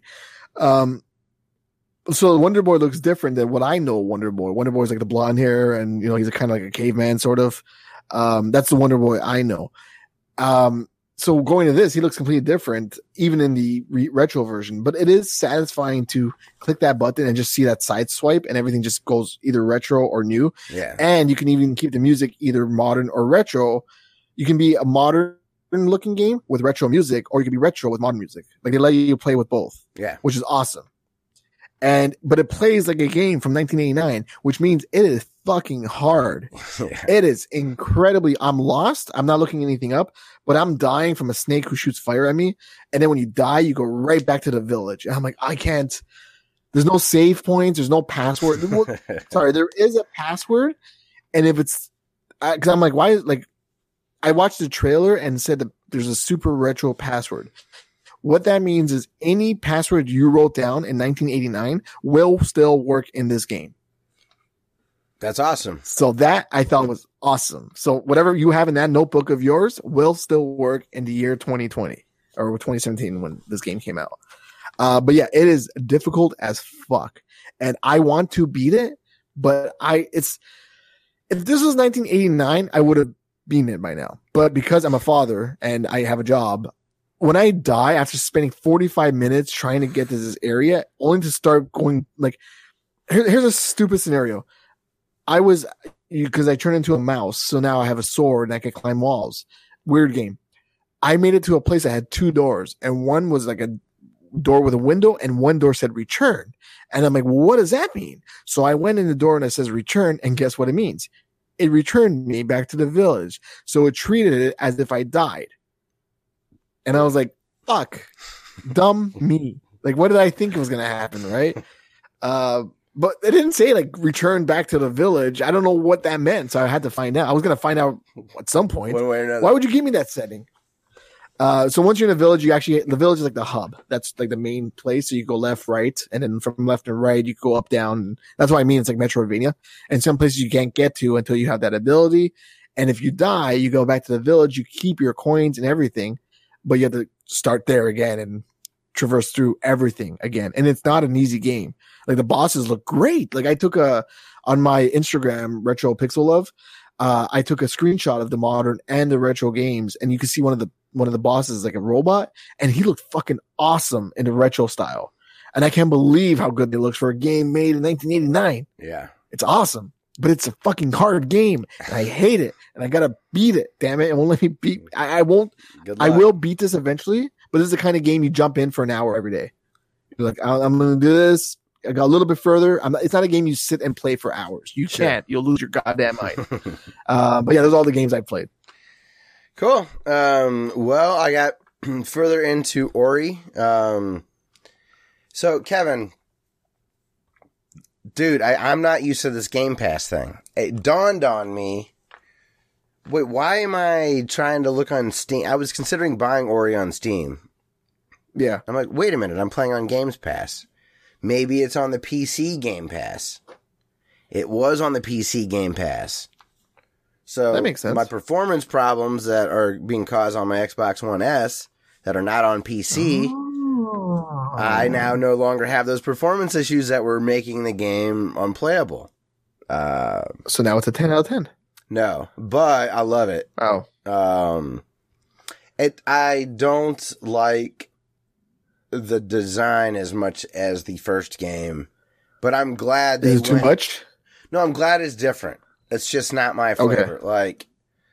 So Wonder Boy looks different than what I know Wonder Boy. Wonder Boy's like the blonde hair and, he's kind of like a caveman sort of. That's the Wonder Boy I know. So going to this, he looks completely different, even in the retro version, but it is satisfying to click that button and just see that side swipe and everything just goes either retro or new. Yeah. And you can even keep the music either modern or retro. You can be a modern looking game with retro music, or you can be retro with modern music. Like they let you play with both. Yeah. Which is awesome. But it plays like a game from 1989, which means it is fucking hard. Yeah. It is incredibly, I'm lost. I'm not looking anything up, but I'm dying from a snake who shoots fire at me. And then when you die, you go right back to the village. And I'm like, I can't, there's no save points. There's no password. Sorry, there is a password. And if it's, cause I'm like, why, like, I watched the trailer and said that there's a super retro password. What that means is any password you wrote down in 1989 will still work in this game. That's awesome. So that I thought was awesome. So whatever you have in that notebook of yours will still work in the year 2020 or 2017 when this game came out. But yeah, it is difficult as fuck. and I want to beat it, but if this was 1989, I would have beaten it by now. But because I'm a father and I have a job, when I die after spending 45 minutes trying to get to this area, only to start going like, here's a stupid scenario. Because I turned into a mouse, so now I have a sword and I can climb walls. Weird game. I made it to a place that had 2 doors, and one was like a door with a window, and one door said return. And I'm like, what does that mean? So I went in the door and it says return, and guess what it means? It returned me back to the village. So it treated it as if I died. And I was like, fuck, dumb me. Like, what did I think was going to happen, right? But they didn't say like return back to the village. I don't know what that meant, so I had to find out. I was going to find out at some point. One way or another. Why would you give me that setting? So once you're in a village, the village is like the hub. That's like the main place. So you go left, right, and then from left to right, you go up, down. That's what I mean. It's like Metroidvania. And some places you can't get to until you have that ability. And if you die, you go back to the village. You keep your coins and everything, but you have to start there again and traverse through everything again. And it's not an easy game. Like the bosses look great. Like I took on my Instagram, Retro Pixel Love, I took a screenshot of the modern and the retro games, and you can see one of the bosses is like a robot, and he looked fucking awesome in the retro style. And I can't believe how good it looks for a game made in 1989. Yeah. It's awesome, but it's a fucking hard game, and I hate it, and I gotta beat it. Damn it! It won't let me beat. I won't. I will beat this eventually, but this is the kind of game you jump in for an hour every day. You're like, I'm gonna do this. I got a little bit further. It's not a game you sit and play for hours. You can't. You'll lose your goddamn mind. But yeah, those are all the games I played. Cool. Well, I got further into Ori. So, Kevin, dude, I'm not used to this Game Pass thing. It dawned on me. Wait, why am I trying to look on Steam? I was considering buying Ori on Steam. Yeah. I'm like, wait a minute, I'm playing on Games Pass. Maybe it's on the PC Game Pass. It was on the PC Game Pass. So that makes sense. My performance problems that are being caused on my Xbox One S that are not on PC, I now no longer have those performance issues that were making the game unplayable. So now it's a 10 out of 10. No, but I love it. Oh. I don't like the design as much as the first game, but I'm glad they Is it too much? No, I'm glad it's different. It's just not my flavor. Okay. Like,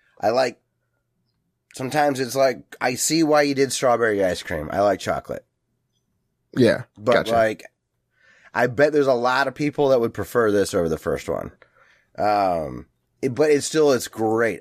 sometimes it's like, I see why you did strawberry ice cream. I like chocolate. Yeah. But gotcha. like, I bet there's a lot of people that would prefer this over the first one. But it's great.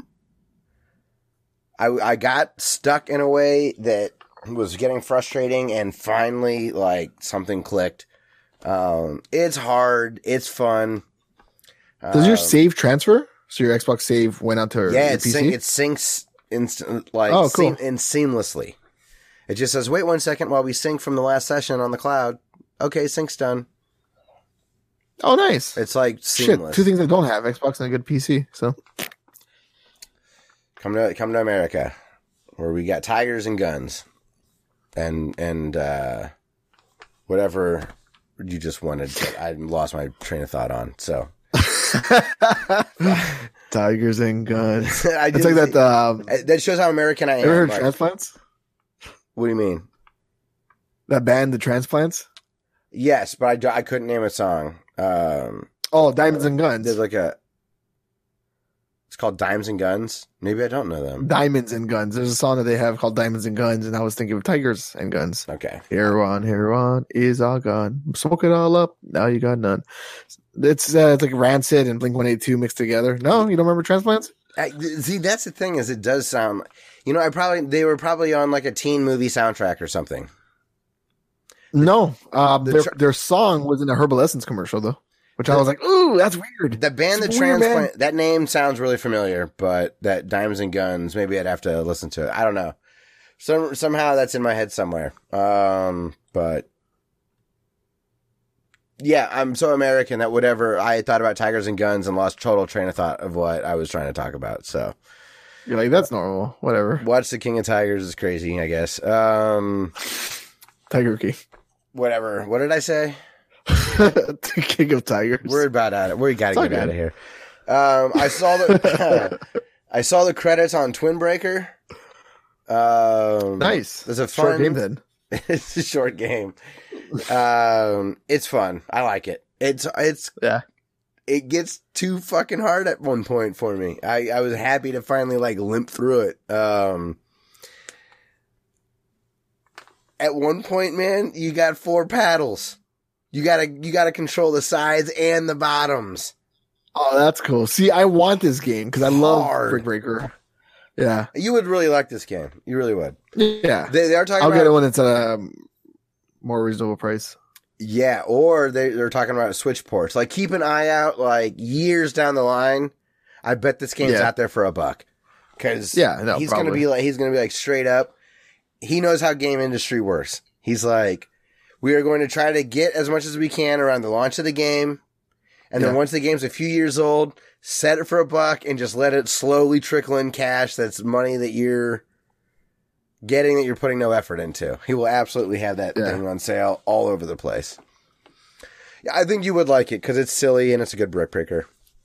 I got stuck in a way that was getting frustrating, and finally, like, something clicked. It's hard. It's fun. Does your save transfer? So your Xbox save went out to your PC? It syncs instant, like, cool. seamlessly. It just says, wait 1 second while we sync from the last session on the cloud. Okay, sync's done. Oh, nice. It's like seamless. Shit, 2 things I don't have: Xbox and a good PC. So come to America, where we got tigers and guns, and whatever you just wanted. I lost my train of thought on. So tigers and guns. It's like that. That shows how American I am. Ever heard like, Transplants? What do you mean? That band, the Transplants. Yes, but I couldn't name a song. Diamonds and Guns. There's like it's called Dimes and Guns. Maybe I don't know them. Diamonds and Guns. There's a song that they have called Diamonds and Guns, and I was thinking of Tigers and Guns. Okay. Heroin is all gone. Smoke it all up. Now you got none. It's like Rancid and Blink-182 mixed together. No, you don't remember Transplants? See, that's the thing, is it does sound. They were probably on like a teen movie soundtrack or something. No, their song was in a Herbal Essence commercial though, which I was like, "Ooh, that's weird." The band, It's The weird, Transplant. man. That name sounds really familiar, but that Diamonds and Guns, maybe I'd have to listen to it. I don't know. Somehow that's in my head somewhere. But yeah, I'm so American that whatever I thought about Tigers and Guns and lost total train of thought of what I was trying to talk about. So You're like, "That's normal." Whatever. Watch the King of Tigers is crazy, I guess. Tiger King. Whatever. What did I say? The King of Tigers. We're about out of. We got to It's get all out of here. I saw the I saw the credits on Twin Breaker. Nice. There's a Short fun game then. It's a short game. It's fun. I like it. It's Yeah. It gets too fucking hard at one point for me. I was happy to finally like limp through it. At one point, man, you got 4 paddles. You gotta control the sides and the bottoms. Oh, that's cool. See, I want this game because I love Hard. Brick Breaker. Yeah. You would really like this game. You really would. Yeah. They are talking I'll about get it when it's at a more reasonable price. yeah, or they're talking about Switch ports. Like keep an eye out. Like years down the line, I bet this game's Yeah. out there for $1 because he's probably. gonna be like straight up. He knows how game industry works. He's like, we are going to try to get as much as we can around the launch of the game. And then Yeah. once the game's a few years old, set it for $1 and just let it slowly trickle in cash. That's money that you're getting that you're putting no effort into. He will absolutely have that Yeah. thing on sale all over the place. Yeah, I think you would like it because it's silly and it's a good brick breaker.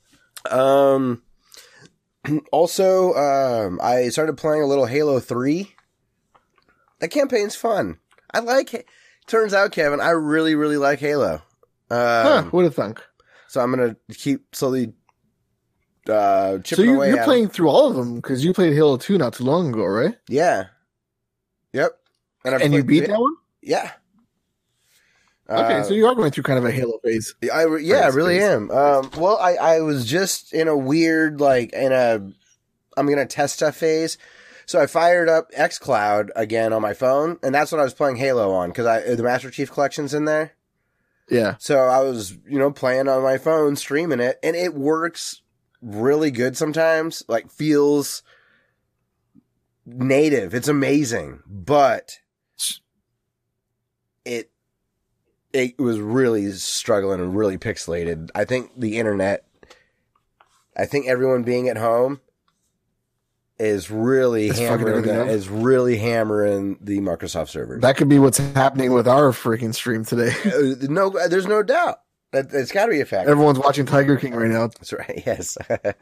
Also, I started playing a little Halo 3. That campaign's fun. I like it. Turns out, Kevin, I really, really like Halo. What a thunk. So I'm going to keep slowly chipping So away you're at playing through all of them because you played Halo 2 not too long ago, right? Yeah. Yep. I've And you played- beat that one? Yeah. Okay, so you are going through kind of a Halo phase. I really am. Well, I was just in a weird, I'm going to test stuff phase. So I fired up xCloud again on my phone, and that's what I was playing Halo on, because the Master Chief Collection's in there. Yeah. So I was, playing on my phone, streaming it, and it works really good sometimes. Like, feels native. It's amazing. But it was really struggling and really pixelated. I think everyone being at home is really hammering the Microsoft servers. That could be what's happening with our freaking stream today. No, there's no doubt. It's got to be a factor. Everyone's watching Tiger King right now. That's right. Yes.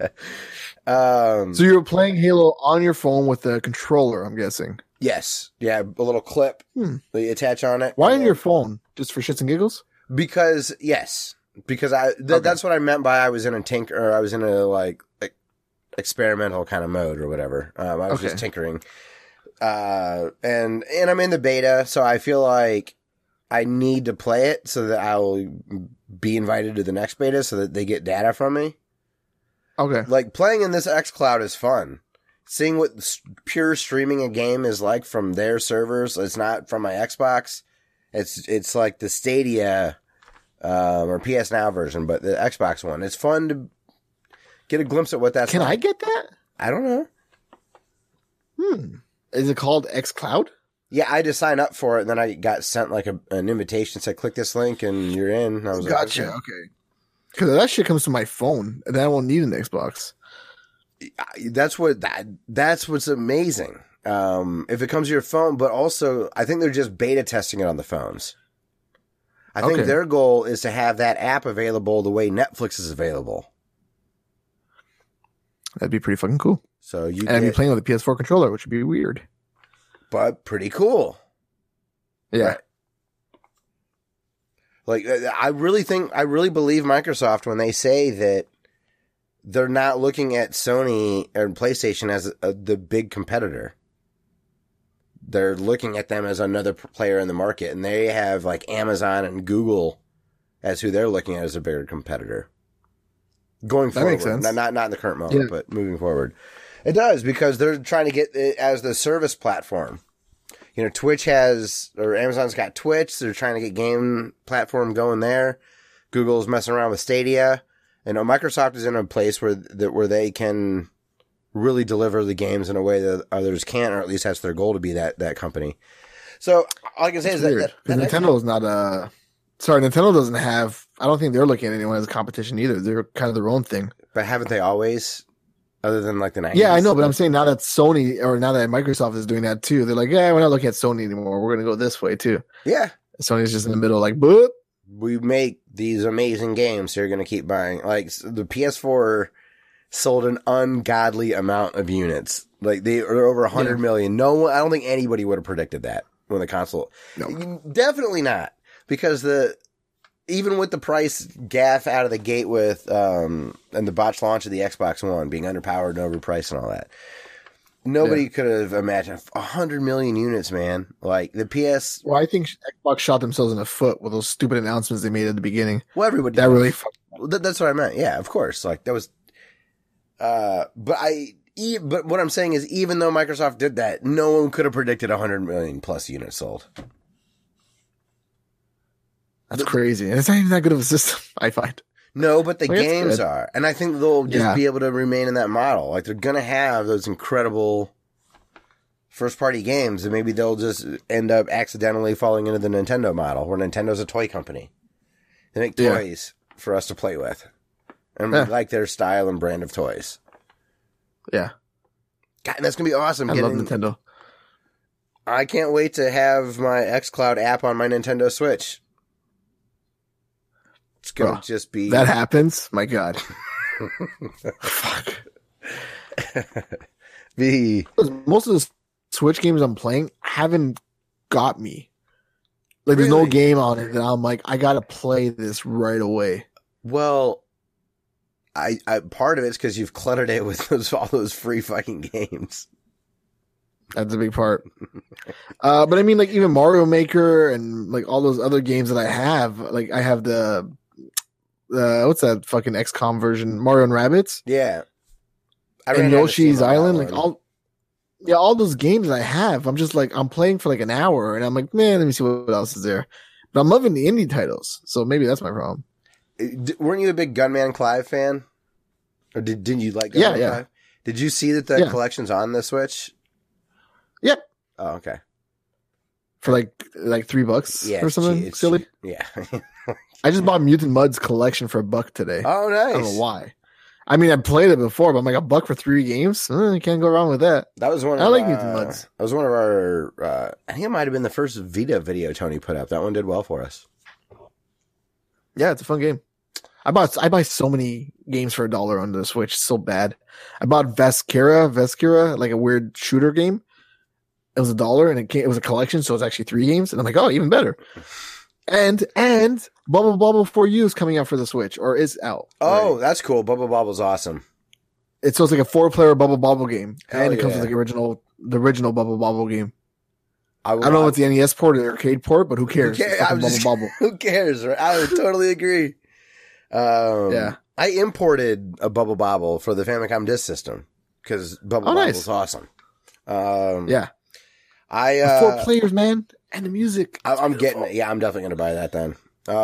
So you're playing Halo on your phone with a controller, I'm guessing. Yes. Yeah. A little clip that you attach on it. Why on your phone? Just for shits and giggles? Because that's what I meant by I was in a experimental kind of mode or whatever. I was just tinkering. And I'm in the beta, so I feel like I need to play it so that I'll be invited to the next beta so that they get data from me. Okay. Like playing in this xCloud is fun. Seeing what pure streaming a game is like from their servers. It's not from my Xbox. It's like the Stadia, or PS Now version, but the Xbox one. It's fun to get a glimpse at what that's Can like. I get that? I don't know. Is it called xCloud? Yeah, I just signed up for it, and then I got sent like an invitation that said, click this link and you're in. And I was Gotcha. like, Okay. Because that shit comes to my phone, and then I won't need an Xbox. that's what's amazing. If it comes to your phone, but also I think they're just beta testing it on the phones. I think their goal is to have that app available the way Netflix is available. That'd be pretty fucking cool. So I'd be playing with a PS4 controller, which would be weird. but pretty cool. Yeah. Right. Like, I really believe Microsoft when they say that they're not looking at Sony and PlayStation as the big competitor. They're looking at them as another player in the market, and they have like Amazon and Google as who they're looking at as a bigger competitor. Going forward, That makes sense. Not in the current moment, but moving forward, it does because they're trying to get it as the service platform. Twitch or Amazon's got Twitch. They're trying to get game platform going there. Google's messing around with Stadia. And Microsoft is in a place where they can really deliver the games in a way that others can't, or at least that's their goal to be that company. So all I can say is that Nintendo is not Nintendo doesn't have. I don't think they're looking at anyone as a competition either. They're kind of their own thing. But haven't they always? Other than like the 90s? Yeah, I know, but I'm saying now that Sony or now that Microsoft is doing that too, they're like, yeah, we're not looking at Sony anymore. We're going to go this way too. Yeah. Sony's just in the middle, like, boop. we make these amazing games, so you're going to keep buying. Like, the PS4 sold an ungodly amount of units. Like, they're over 100 million. No one, I don't think anybody would have predicted that when the console. No. Definitely not. Because even with the price gaff out of the gate with, and the botched launch of the Xbox One being underpowered and overpriced and all that, nobody could have imagined 100 million units, man. Like, the PS. Well, I think Xbox shot themselves in the foot with those stupid announcements they made at the beginning. Well, everybody. That really. That's what I meant. Yeah, of course. Like, that was. But what I'm saying is, even though Microsoft did that, no one could have predicted 100 million plus units sold. That's crazy. And it's not even that good of a system, I find. No, but the games are. And I think they'll just be able to remain in that model. Like, they're going to have those incredible first-party games, and maybe they'll just end up accidentally falling into the Nintendo model, where Nintendo's a toy company. They make toys for us to play with. And we like their style and brand of toys. Yeah. God, that's going to be awesome. I love Nintendo. I can't wait to have my xCloud app on my Nintendo Switch. It's going to just be... That happens? My God. Fuck. Most of the Switch games I'm playing haven't got me. Like, there's no game on it that I'm like, I got to play this right away. Well, I part of it's because you've cluttered it with all those free fucking games. That's a big part. But I mean, like, even Mario Maker and like all those other games that I have, like I have the what's that fucking XCOM version, Mario and Rabbids? Yeah. And Yoshi's Island, like all those games that I have, I'm just like, I'm playing for like an hour and I'm like, man, let me see what else is there. But I'm loving the indie titles, so maybe that's my problem. Weren't you a big Gunman Clive fan? Or didn't you like Gunman Clive? Did you see that the collection's on the Switch? Yep. Oh, okay. For like $3 or something silly? Yeah. I just bought Mutant Mud's collection for $1 today. Oh, nice. I don't know why. I mean, I played it before, but I'm like, $1 for 3 games? You can't go wrong with that. That was one of I like Mutant Muds. That was one of our, I think it might have been the first Vita video Tony put up. That one did well for us. Yeah, it's a fun game. I buy so many games for $1 on the Switch. It's so bad. I bought Vescura, like a weird shooter game. It was $1 and it was a collection, so it's actually 3 games. And I'm like, oh, even better. And Bubble Bobble 4U is coming out for the Switch, or is out. Oh, right? That's cool. Bubble Bobble's awesome. So it's like a 4-player Bubble Bobble game. Hell and it comes with like the original Bubble Bobble game. I don't know if it's the NES port or the arcade port, but who cares? Bubble Bobble. Who cares, right? I would totally agree. I imported a Bubble Bobble for the Famicom Disk System because Bubble Bobble's awesome. The 4 players, man, and the music. I'm getting it. Yeah, I'm definitely going to buy that then.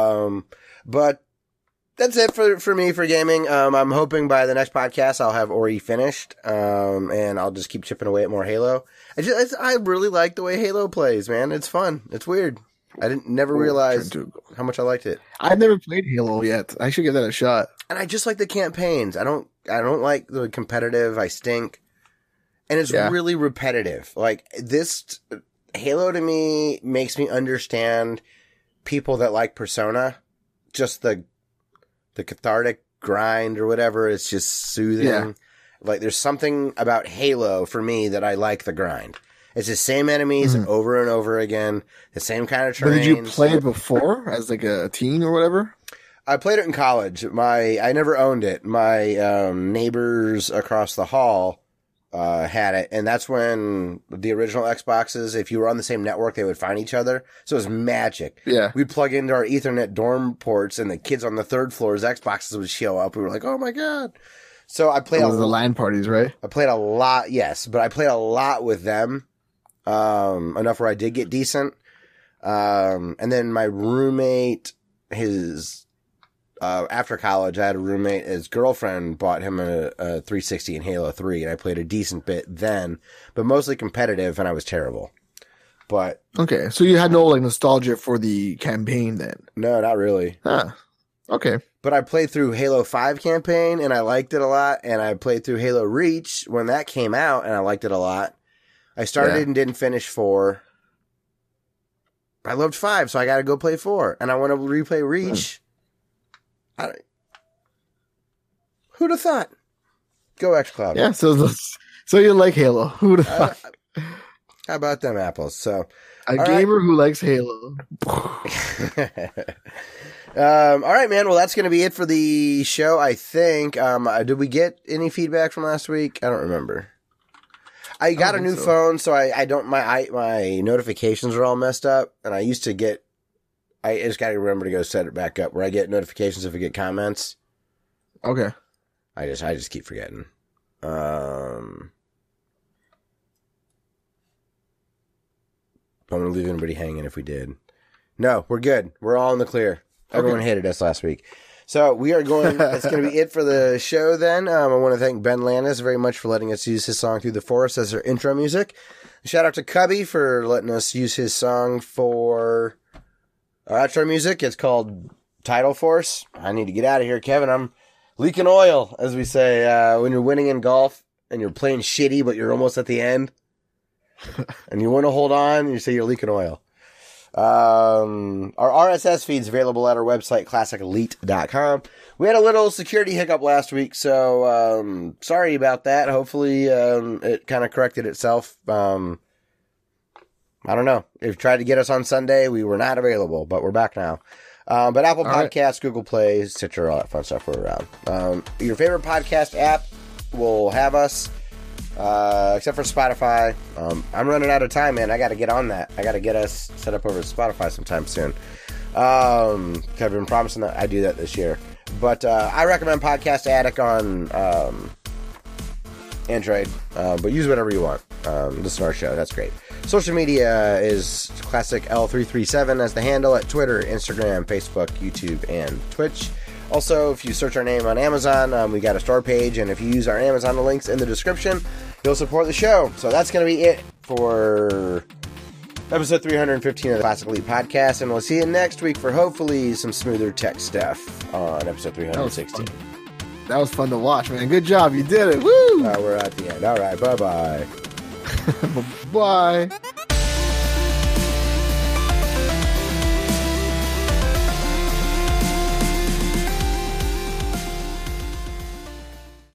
But that's it for me for gaming. I'm hoping by the next podcast I'll have Ori finished, and I'll just keep chipping away at more Halo. I really like the way Halo plays, man. It's fun. It's weird. I never realized how much I liked it. I've never played Halo yet. I should give that a shot. And I just like the campaigns. I don't like the competitive. I stink. And it's really repetitive. Like, this Halo to me makes me understand people that like Persona. Just the cathartic grind or whatever. It's just soothing. Yeah. Like, there's something about Halo for me that I like the grind. It's the same enemies over and over again, the same kind of terrain. But did you play it before as like a teen or whatever? I played it in college. I never owned it. My neighbors across the hall had it, and that's when the original Xboxes, if you were on the same network, they would find each other. So it was magic. Yeah. We'd plug into our Ethernet dorm ports, and the kids on the third floor's Xboxes would show up. We were like, oh my God. So I played the LAN parties, right? I played a lot, yes, but I played a lot with them. Enough where I did get decent. And then my roommate, after college, I had a roommate, his girlfriend bought him a 360 in Halo 3, and I played a decent bit then, but mostly competitive, and I was terrible. But. Okay, so you had no, like, nostalgia for the campaign then? No, not really. Huh. Okay. But I played through Halo 5 campaign, and I liked it a lot, and I played through Halo Reach when that came out, and I liked it a lot. I started and didn't finish 4. I loved 5, so I got to go play 4. And I want to replay Reach. Who'd have thought? Go xCloud. Yeah, so you like Halo. Who'd have thought? How about them apples? So a gamer who likes Halo. All right, man. Well, that's going to be it for the show, I think. Did we get any feedback from last week? I don't remember. I got a new phone, so I don't. My notifications are all messed up, and I used to get. I just got to remember to go set it back up where I get notifications if I get comments. Okay. I just keep forgetting. I'm going to leave anybody hanging if we did. No, we're good. We're all in the clear. Everyone hated us last week. So we are going, that's going to be it for the show then. I want to thank Ben Landis very much for letting us use his song Through the Forest as our intro music. Shout out to Cubby for letting us use his song for our outro music. It's called Tidal Force. I need to get out of here, Kevin. I'm leaking oil, as we say, when you're winning in golf and you're playing shitty, but you're almost at the end. And you want to hold on, and you say you're leaking oil. Our RSS feed's available at our website, ClassicElite.com. We had a little security hiccup last week, so sorry about that. Hopefully it kind of corrected itself. I don't know. If you tried to get us on Sunday, we were not available, but we're back now. But Apple Podcasts, Google Play, Stitcher, all that fun stuff, we're around. Your favorite podcast app will have us. Except for Spotify. I'm running out of time, man. I got to get on that. I got to get us set up over at Spotify sometime soon. I've been promising that I do that this year. But I recommend Podcast Addict on Android. But use whatever you want. Listen to our show. That's great. Social media is Classic L337 as the handle at Twitter, Instagram, Facebook, YouTube, and Twitch. Also, if you search our name on Amazon, we got a store page, and if you use our Amazon links in the description, you'll support the show. So that's going to be it for episode 315 of the Classic Elite Podcast, and we'll see you next week for hopefully some smoother tech stuff on episode 316. That was fun to watch, man. Good job. You did it. Woo! We're at the end. All right. Bye-bye. Bye.